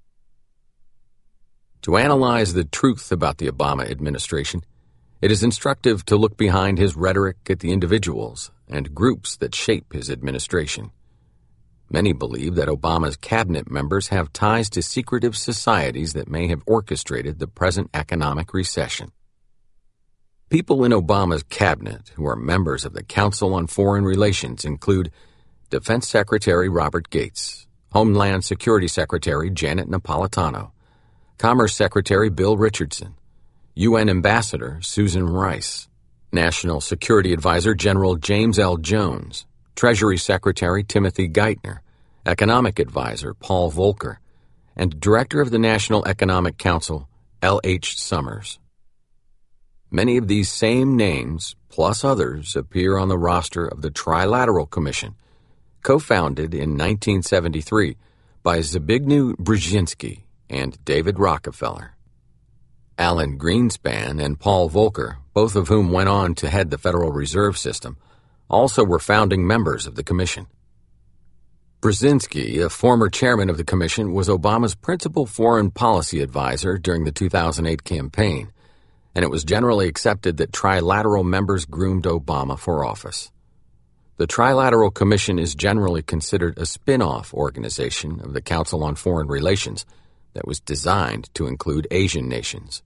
To analyze the truth about the Obama administration, it is instructive to look behind his rhetoric at the individuals and groups that shape his administration. Many believe that Obama's cabinet members have ties to secretive societies that may have orchestrated the present economic recession. People in Obama's cabinet who are members of the Council on Foreign Relations include Defense Secretary Robert Gates, Homeland Security Secretary Janet Napolitano, Commerce Secretary Bill Richardson, UN Ambassador Susan Rice, National Security Advisor General James L. Jones, Treasury Secretary Timothy Geithner, Economic Advisor Paul Volcker, and Director of the National Economic Council L. H. Summers. Many of these same names, plus others, appear on the roster of the Trilateral Commission, co-founded in 1973 by Zbigniew Brzezinski and David Rockefeller. Alan Greenspan and Paul Volcker, both of whom went on to head the Federal Reserve System, also were founding members of the Commission. Brzezinski, a former chairman of the Commission, was Obama's principal foreign policy advisor during the 2008 campaign, and it was generally accepted that trilateral members groomed Obama for office. The Trilateral Commission is generally considered a spin-off organization of the Council on Foreign Relations that was designed to include Asian nations.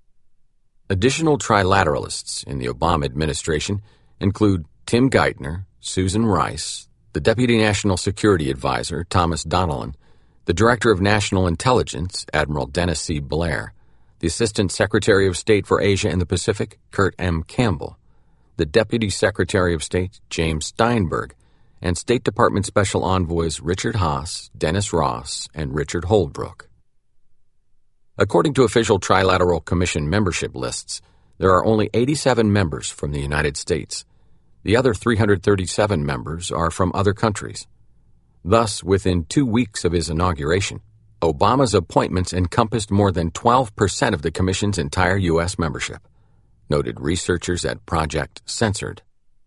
Additional trilateralists in the Obama administration include Tim Geithner, Susan Rice, the Deputy National Security Advisor, Thomas Donilon, the Director of National Intelligence, Admiral Dennis C. Blair, the Assistant Secretary of State for Asia and the Pacific, Kurt M. Campbell, the Deputy Secretary of State, James Steinberg, and State Department Special Envoys Richard Haass, Dennis Ross, and Richard Holbrooke. According to official Trilateral Commission membership lists, there are only 87 members from the United States. The other 337 members are from other countries. Thus, within 2 weeks of his inauguration, Obama's appointments encompassed more than 12% of the Commission's entire U.S. membership, noted researchers at Project Censored.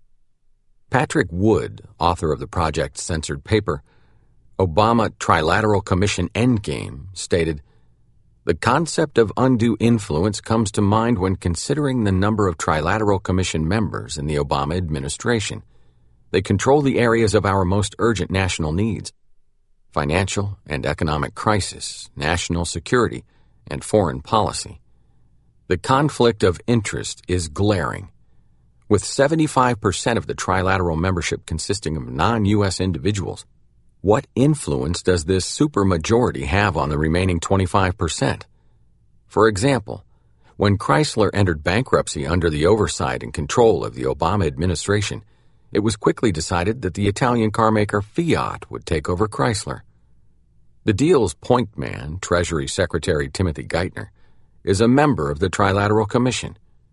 Patrick Wood, author of the Project Censored paper, Obama Trilateral Commission Endgame, stated, "The concept of undue influence comes to mind when considering the number of Trilateral Commission members in the Obama administration. They control the areas of our most urgent national needs: financial and economic crisis, national security, and foreign policy. The conflict of interest is glaring. With 75% of the trilateral membership consisting of non-U.S. individuals, what influence does this supermajority have on the remaining 25%? For example, when Chrysler entered bankruptcy under the oversight and control of the Obama administration, it was quickly decided that the Italian carmaker Fiat would take over Chrysler. The deal's point man, Treasury Secretary Timothy Geithner, is a member of the Trilateral Commission.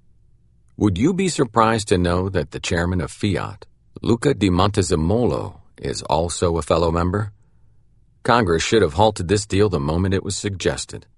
Would you be surprised to know that the chairman of Fiat, Luca di Montezemolo, is also a fellow member? Congress should have halted this deal the moment it was suggested."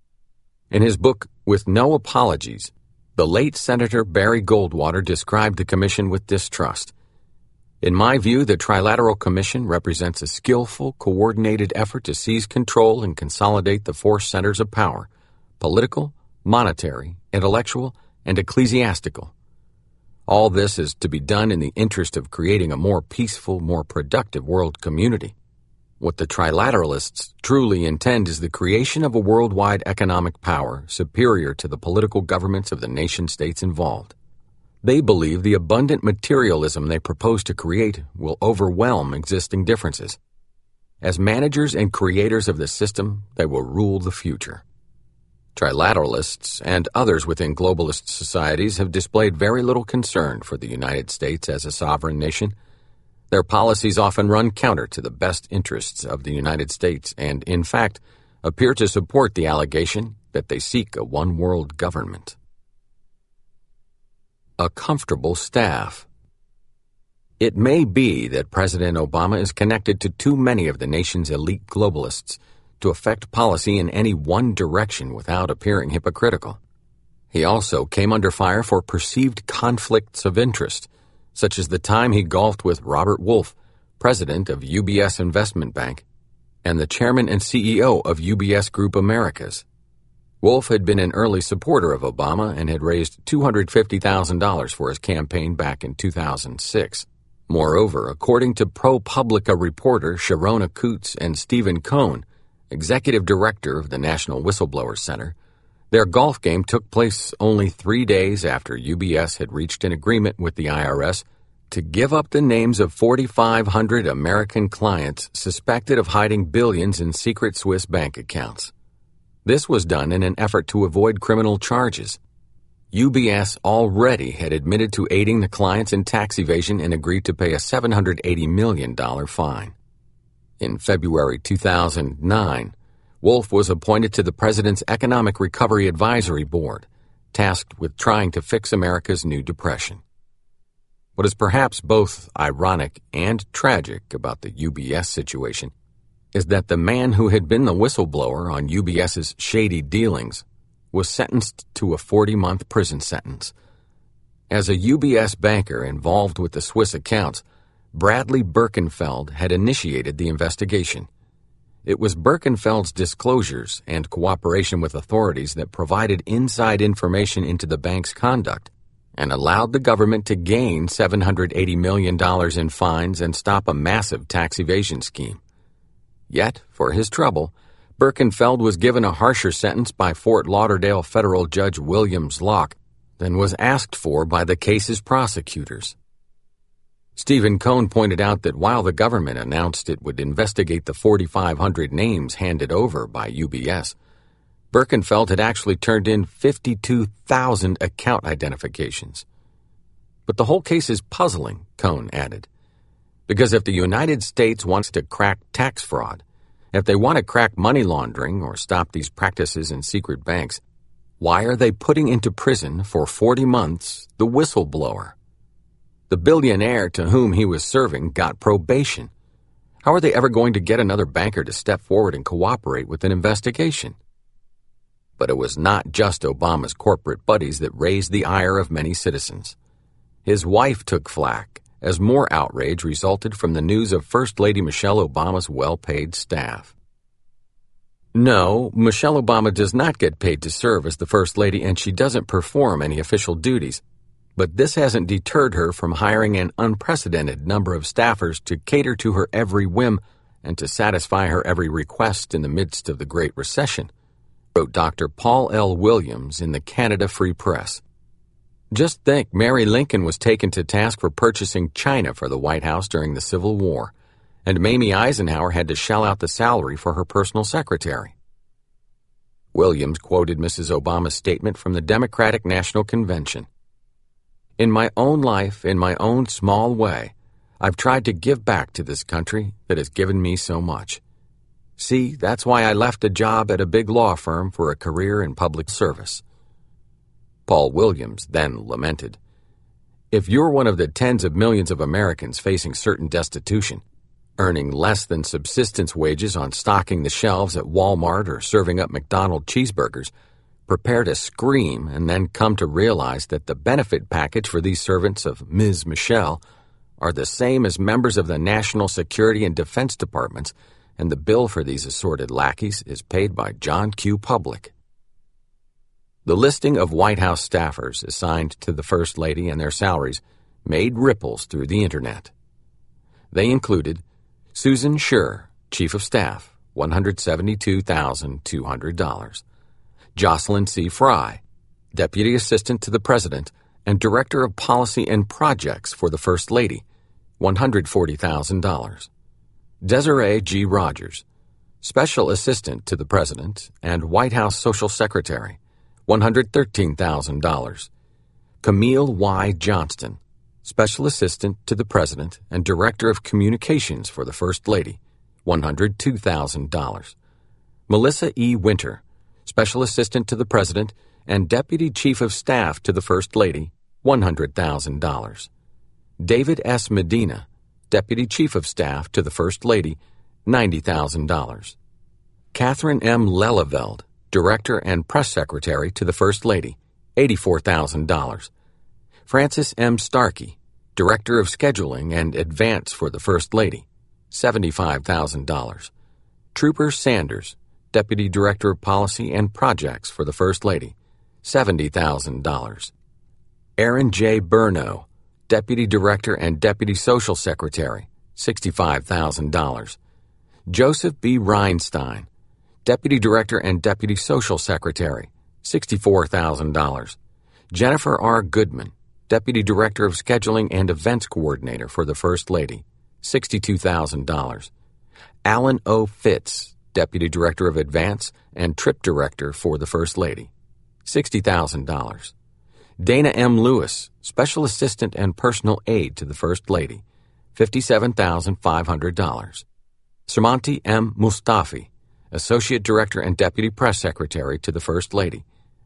In his book, With No Apologies, the late Senator Barry Goldwater described the Commission with distrust. "In my view, the Trilateral Commission represents a skillful, coordinated effort to seize control and consolidate the four centers of power: political, monetary, intellectual, and ecclesiastical. All this is to be done in the interest of creating a more peaceful, more productive world community. What the trilateralists truly intend is the creation of a worldwide economic power superior to the political governments of the nation-states involved. They believe the abundant materialism they propose to create will overwhelm existing differences. As managers and creators of the system, they will rule the future." Trilateralists and others within globalist societies have displayed very little concern for the United States as a sovereign nation. Their policies often run counter to the best interests of the United States and, in fact, appear to support the allegation that they seek a one-world government. A comfortable staff. It may be that President Obama is connected to too many of the nation's elite globalists to affect policy in any one direction without appearing hypocritical. He also came under fire for perceived conflicts of interest, such as the time he golfed with Robert Wolf, president of UBS Investment Bank, and the chairman and CEO of UBS Group Americas. Wolf had been an early supporter of Obama and had raised $250,000 for his campaign back in 2006. Moreover, according to ProPublica reporter Sharona Coots and Stephen Cohn, executive director of the National Whistleblower Center, their golf game took place only 3 days after UBS had reached an agreement with the IRS to give up the names of 4,500 American clients suspected of hiding billions in secret Swiss bank accounts. This was done in an effort to avoid criminal charges. UBS already had admitted to aiding the clients in tax evasion and agreed to pay a $780 million fine. In February 2009, Wolf was appointed to the President's Economic Recovery Advisory Board, tasked with trying to fix America's new depression. What is perhaps both ironic and tragic about the UBS situation is that the man who had been the whistleblower on UBS's shady dealings was sentenced to a 40-month prison sentence. As a UBS banker involved with the Swiss accounts, Bradley Birkenfeld had initiated the investigation. It was Birkenfeld's disclosures and cooperation with authorities that provided inside information into the bank's conduct and allowed the government to gain $780 million in fines and stop a massive tax evasion scheme. Yet, for his trouble, Birkenfeld was given a harsher sentence by Fort Lauderdale federal judge Williams Locke than was asked for by the case's prosecutors. Stephen Cohn pointed out that while the government announced it would investigate the 4,500 names handed over by UBS, Birkenfeld had actually turned in 52,000 account identifications. But the whole case is puzzling, Cohn added, because if the United States wants to crack tax fraud, if they want to crack money laundering or stop these practices in secret banks, why are they putting into prison for 40 months the whistleblower? The billionaire to whom he was serving got probation. How are they ever going to get another banker to step forward and cooperate with an investigation? But it was not just Obama's corporate buddies that raised the ire of many citizens. His wife took flack as more outrage resulted from the news of First Lady Michelle Obama's well-paid staff. No, Michelle Obama does not get paid to serve as the First Lady, and she doesn't perform any official duties. But this hasn't deterred her from hiring an unprecedented number of staffers to cater to her every whim and to satisfy her every request in the midst of the Great Recession, wrote Dr. Paul L. Williams in the Canada Free Press. Just think, Mary Lincoln was taken to task for purchasing china for the White House during the Civil War, and Mamie Eisenhower had to shell out the salary for her personal secretary. Williams quoted Mrs. Obama's statement from the Democratic National Convention. In my own life, in my own small way, I've tried to give back to this country that has given me so much. See, that's why I left a job at a big law firm for a career in public service. Paul Williams then lamented, "If you're one of the tens of millions of Americans facing certain destitution, earning less than subsistence wages on stocking the shelves at Walmart or serving up McDonald's cheeseburgers, prepare to scream and then come to realize that the benefit package for these servants of Ms. Michelle are the same as members of the National Security and Defense Departments, and the bill for these assorted lackeys is paid by John Q. Public." The listing of White House staffers assigned to the First Lady and their salaries made ripples through the Internet. They included Susan Scher, Chief of Staff, $172,200. Jocelyn C. Fry, Deputy Assistant to the President and Director of Policy and Projects for the First Lady, $140,000. Desiree G. Rogers, Special Assistant to the President and White House Social Secretary, $113,000. Camille Y. Johnston, Special Assistant to the President and Director of Communications for the First Lady, $102,000. Melissa E. Winter, Special Assistant to the President and Deputy Chief of Staff to the First Lady, $100,000. David S. Medina, Deputy Chief of Staff to the First Lady, $90,000. Catherine M. Leleveld, Director and Press Secretary to the First Lady, $84,000. Francis M. Starkey, Director of Scheduling and Advance for the First Lady, $75,000. Trooper Sanders, Deputy Director of Policy and Projects for the First Lady, $70,000. Aaron J. Burno, Deputy Director and Deputy Social Secretary, $65,000. Joseph B. Reinstein, Deputy Director and Deputy Social Secretary, $64,000. Jennifer R. Goodman, Deputy Director of Scheduling and Events Coordinator for the First Lady, $62,000. Alan O. Fitz, Deputy Director of Advance and Trip Director for the First Lady, $60,000. Dana M. Lewis, Special Assistant and Personal Aide to the First Lady, $57,500. Sumanti M. Mustafi, Associate Director and Deputy Press Secretary to the First Lady,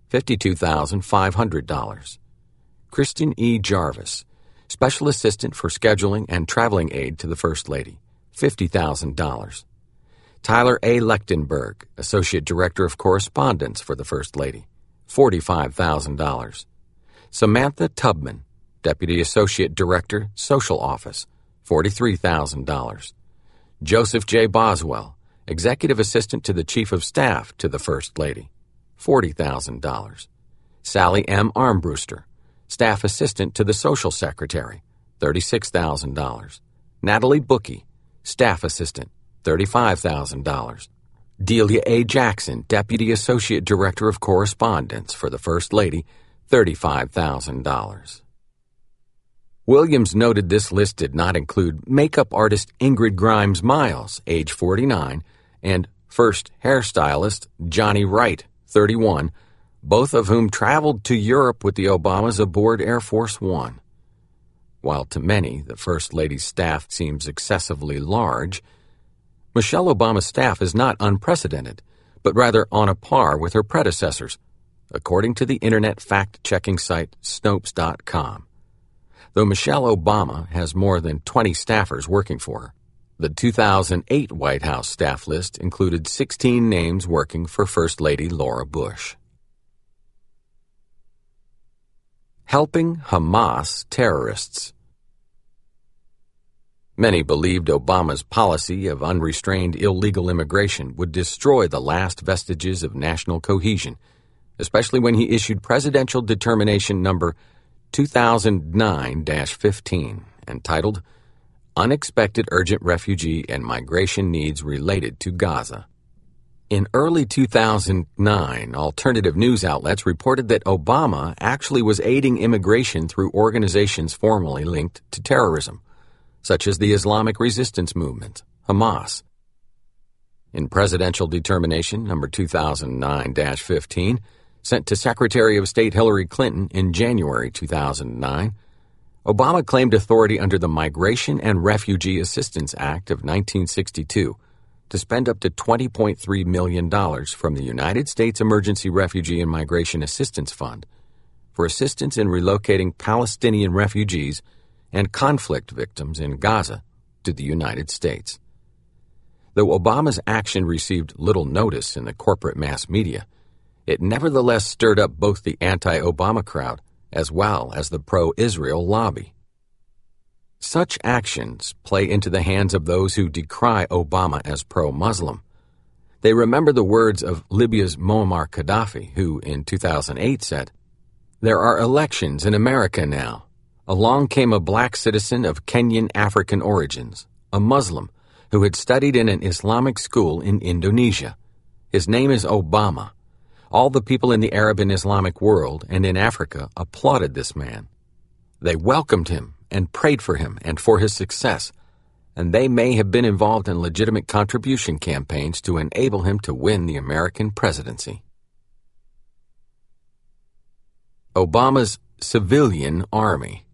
$52,500. Kristen E. Jarvis, Special Assistant for Scheduling and Traveling Aide to the First Lady, $50,000. Tyler A. Lechtenberg, Associate Director of Correspondence for the First Lady, $45,000. Samantha Tubman, Deputy Associate Director, Social Office, $43,000. Joseph J. Boswell, Executive Assistant to the Chief of Staff to the First Lady, $40,000. Sally M. Armbruster, Staff Assistant to the Social Secretary, $36,000. Natalie Bookey, Staff Assistant, $35,000. Delia A. Jackson, Deputy Associate Director of Correspondence for the First Lady, $35,000. Williams noted this list did not include makeup artist Ingrid Grimes Miles, age 49, and first hairstylist Johnny Wright, 31, both of whom traveled to Europe with the Obamas aboard Air Force One. While to many the First Lady's staff seems excessively large, Michelle Obama's staff is not unprecedented, but rather on a par with her predecessors, according to the internet fact-checking site Snopes.com. Though Michelle Obama has more than 20 staffers working for her, the 2008 White House staff list included 16 names working for First Lady Laura Bush. Helping Hamas terrorists. Many believed Obama's policy of unrestrained illegal immigration would destroy the last vestiges of national cohesion, especially when he issued Presidential Determination Number 2009-15, entitled Unexpected Urgent Refugee and Migration Needs Related to Gaza. In early 2009, alternative news outlets reported that Obama actually was aiding immigration through organizations formerly linked to terrorism, such as the Islamic Resistance Movement, Hamas. In Presidential Determination Number 2009-15, sent to Secretary of State Hillary Clinton in January 2009, Obama claimed authority under the Migration and Refugee Assistance Act of 1962 to spend up to $20.3 million from the United States Emergency Refugee and Migration Assistance Fund for assistance in relocating Palestinian refugees and conflict victims in Gaza to the United States. Though Obama's action received little notice in the corporate mass media, it nevertheless stirred up both the anti-Obama crowd as well as the pro-Israel lobby. Such actions play into the hands of those who decry Obama as pro-Muslim. They remember the words of Libya's Muammar Gaddafi, who in 2008 said, "There are elections in America now. Along came a black citizen of Kenyan African origins, a Muslim, who had studied in an Islamic school in Indonesia. His name is Obama. All the people in the Arab and Islamic world and in Africa applauded this man. They welcomed him and prayed for him and for his success, and they may have been involved in legitimate contribution campaigns to enable him to win the American presidency." Obama's civilian army.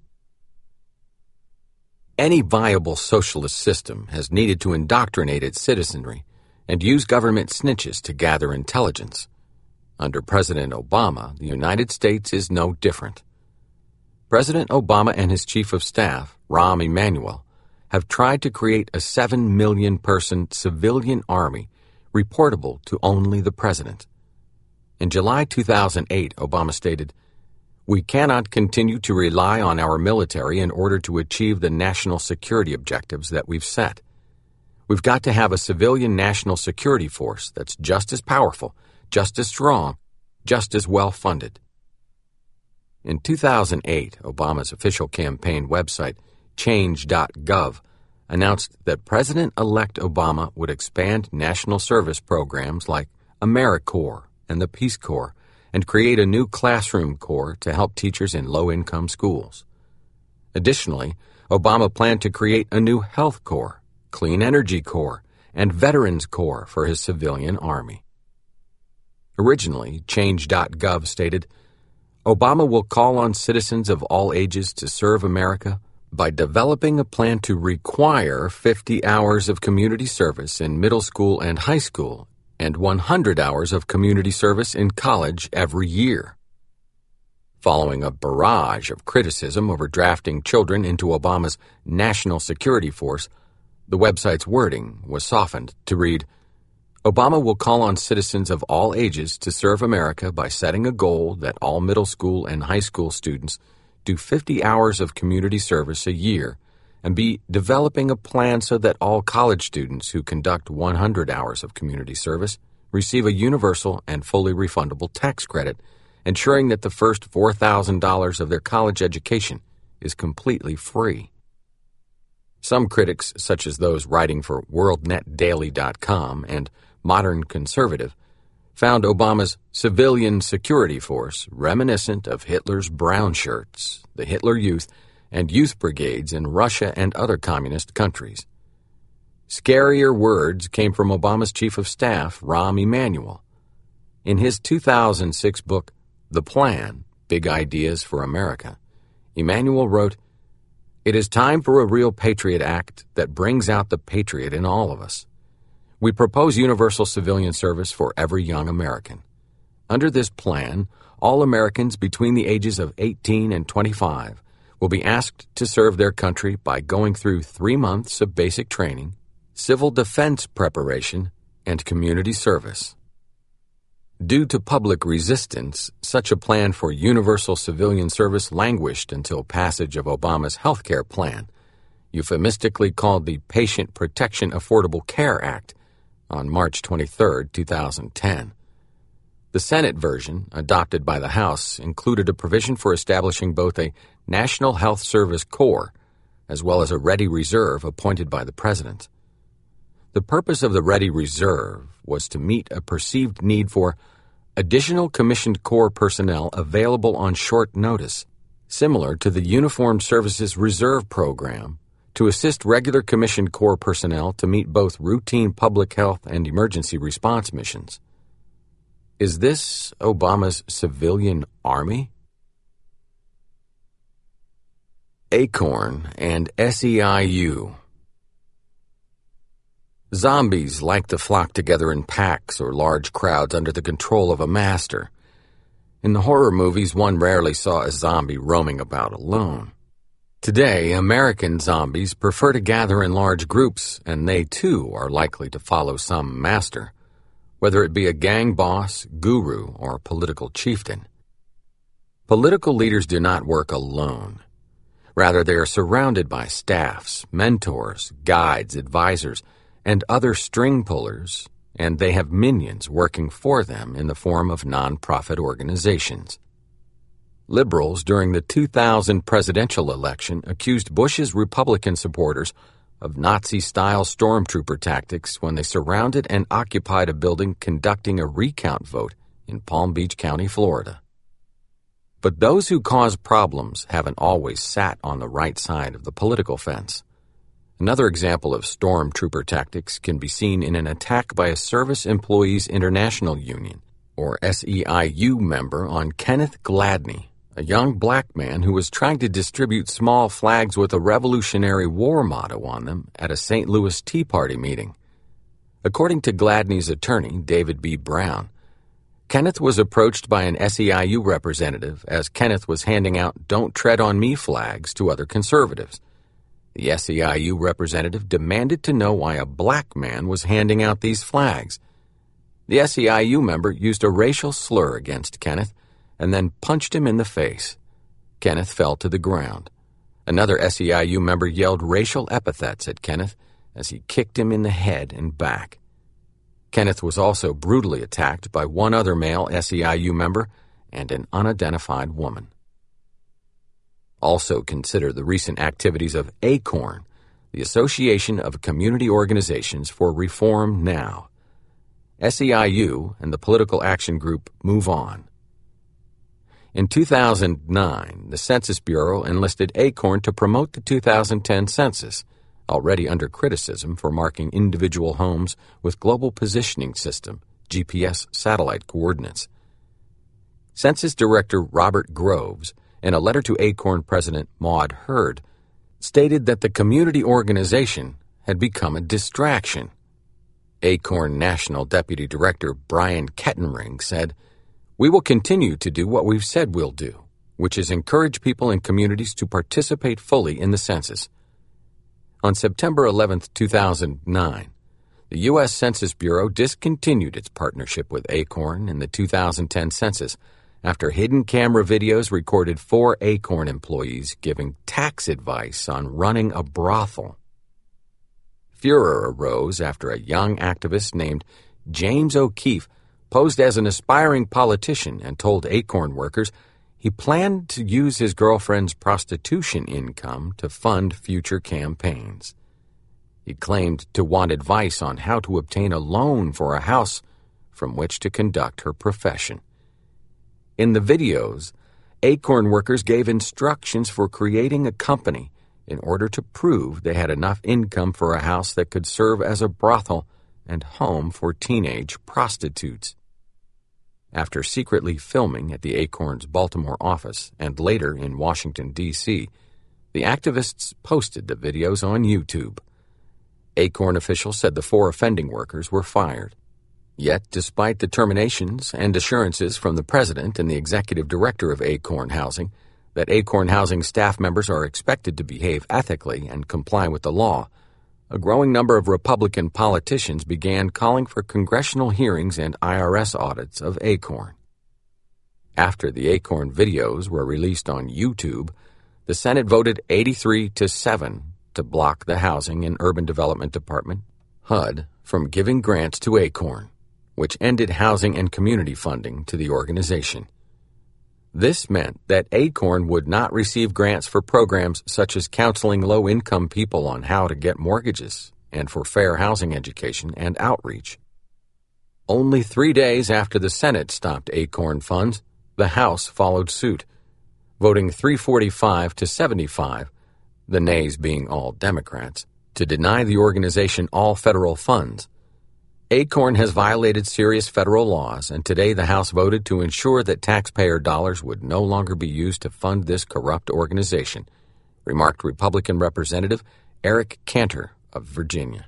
Any viable socialist system has needed to indoctrinate its citizenry and use government snitches to gather intelligence. Under President Obama, the United States is no different. President Obama and his Chief of Staff, Rahm Emanuel, have tried to create a 7 million-person civilian army reportable to only the President. In July 2008, Obama stated, "We cannot continue to rely on our military in order to achieve the national security objectives that we've set. We've got to have a civilian national security force that's just as powerful, just as strong, just as well-funded." In 2008, Obama's official campaign website, Change.gov, announced that President-elect Obama would expand national service programs like AmeriCorps and the Peace Corps and create a new classroom corps to help teachers in low-income schools. Additionally, Obama planned to create a new Health Corps, Clean Energy Corps, and Veterans Corps for his civilian army. Originally, Change.gov stated, "Obama will call on citizens of all ages to serve America by developing a plan to require 50 hours of community service in middle school and high school and 100 hours of community service in college every year." Following a barrage of criticism over drafting children into Obama's National Security Force, the website's wording was softened to read, Obama will call on citizens of all ages to serve America by setting a goal that all middle school and high school students do 50 hours of community service a year and be developing a plan so that all college students who conduct 100 hours of community service receive a universal and fully refundable tax credit, ensuring that the first $4,000 of their college education is completely free. Some critics, such as those writing for WorldNetDaily.com and Modern Conservative, found Obama's civilian security force reminiscent of Hitler's brown shirts, the Hitler Youth, and youth brigades in Russia and other communist countries. Scarier words came from Obama's chief of staff, Rahm Emanuel. In his 2006 book, The Plan, Big Ideas for America, Emanuel wrote, "It is time for a real Patriot Act that brings out the patriot in all of us. We propose universal civilian service for every young American. Under this plan, all Americans between the ages of 18 and 25 will be asked to serve their country by going through 3 months of basic training, civil defense preparation, and community service." Due to public resistance, such a plan for universal civilian service languished until passage of Obama's health care plan, euphemistically called the Patient Protection Affordable Care Act, on March 23, 2010. The Senate version, adopted by the House, included a provision for establishing both a National Health Service Corps as well as a Ready Reserve appointed by the President. The purpose of the Ready Reserve was to meet a perceived need for additional commissioned Corps personnel available on short notice, similar to the Uniformed Services Reserve Program, to assist regular commissioned Corps personnel to meet both routine public health and emergency response missions. Is this Obama's civilian army? Acorn and SEIU. Zombies like to flock together in packs or large crowds under the control of a master. In the horror movies, one rarely saw a zombie roaming about alone. Today, American zombies prefer to gather in large groups, and they too are likely to follow some master, whether it be a gang boss, guru, or political chieftain. Political leaders do not work alone. Rather, they are surrounded by staffs, mentors, guides, advisors, and other string pullers, and they have minions working for them in the form of nonprofit organizations. Liberals during the 2000 presidential election accused Bush's Republican supporters of Nazi-style stormtrooper tactics when they surrounded and occupied a building conducting a recount vote in Palm Beach County, Florida. But those who cause problems haven't always sat on the right side of the political fence. Another example of stormtrooper tactics can be seen in an attack by a Service Employees International Union, or SEIU member, on Kenneth Gladney, a young black man who was trying to distribute small flags with a Revolutionary War motto on them at a St. Louis Tea Party meeting. According to Gladney's attorney, David B. Brown, Kenneth was approached by an SEIU representative as Kenneth was handing out "Don't Tread on Me" flags to other conservatives. The SEIU representative demanded to know why a black man was handing out these flags. The SEIU member used a racial slur against Kenneth and then punched him in the face. Kenneth fell to the ground. Another SEIU member yelled racial epithets at Kenneth as he kicked him in the head and back. Kenneth was also brutally attacked by one other male SEIU member and an unidentified woman. Also consider the recent activities of ACORN, the Association of Community Organizations for Reform Now. SEIU and the political action group Move On. In 2009, the Census Bureau enlisted ACORN to promote the 2010 census, already under criticism for marking individual homes with Global Positioning System, GPS satellite coordinates. Census Director Robert Groves, in a letter to ACORN President Maud Hurd, stated that the community organization had become a distraction. ACORN National Deputy Director Brian Kettenring said, "We will continue to do what we've said we'll do, which is encourage people in communities to participate fully in the census." On September 11, 2009, the U.S. Census Bureau discontinued its partnership with Acorn in the 2010 census after hidden camera videos recorded 4 Acorn employees giving tax advice on running a brothel. Furor arose after a young activist named James O'Keefe posed as an aspiring politician and told Acorn workers he planned to use his girlfriend's prostitution income to fund future campaigns. He claimed to want advice on how to obtain a loan for a house from which to conduct her profession. In the videos, Acorn workers gave instructions for creating a company in order to prove they had enough income for a house that could serve as a brothel and home for teenage prostitutes. After secretly filming at the Acorn's Baltimore office and later in Washington, D.C., the activists posted the videos on YouTube. Acorn officials said the 4 offending workers were fired. Yet, despite the terminations and assurances from the president and the executive director of Acorn Housing that Acorn Housing staff members are expected to behave ethically and comply with the law, a growing number of Republican politicians began calling for congressional hearings and IRS audits of Acorn. After the Acorn videos were released on YouTube, the Senate voted 83-7 to block the Housing and Urban Development Department, HUD, from giving grants to Acorn, which ended housing and community funding to the organization. This meant that Acorn would not receive grants for programs such as counseling low-income people on how to get mortgages and for fair housing education and outreach. Only 3 days after the Senate stopped Acorn funds, the House followed suit, voting 345-75, the nays being all Democrats, to deny the organization all federal funds. Acorn has violated serious federal laws, and today the House voted to ensure that taxpayer dollars would no longer be used to fund this corrupt organization, remarked Republican Representative Eric Cantor of Virginia.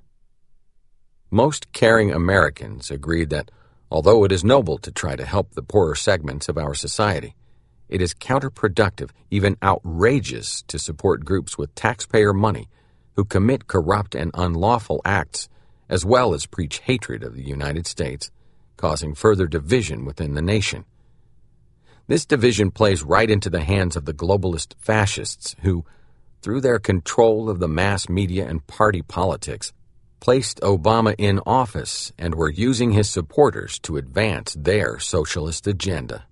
Most caring Americans agreed that, although it is noble to try to help the poorer segments of our society, it is counterproductive, even outrageous, to support groups with taxpayer money who commit corrupt and unlawful acts, as well as preach hatred of the United States, causing further division within the nation. This division plays right into the hands of the globalist fascists who, through their control of the mass media and party politics, placed Obama in office and were using his supporters to advance their socialist agenda.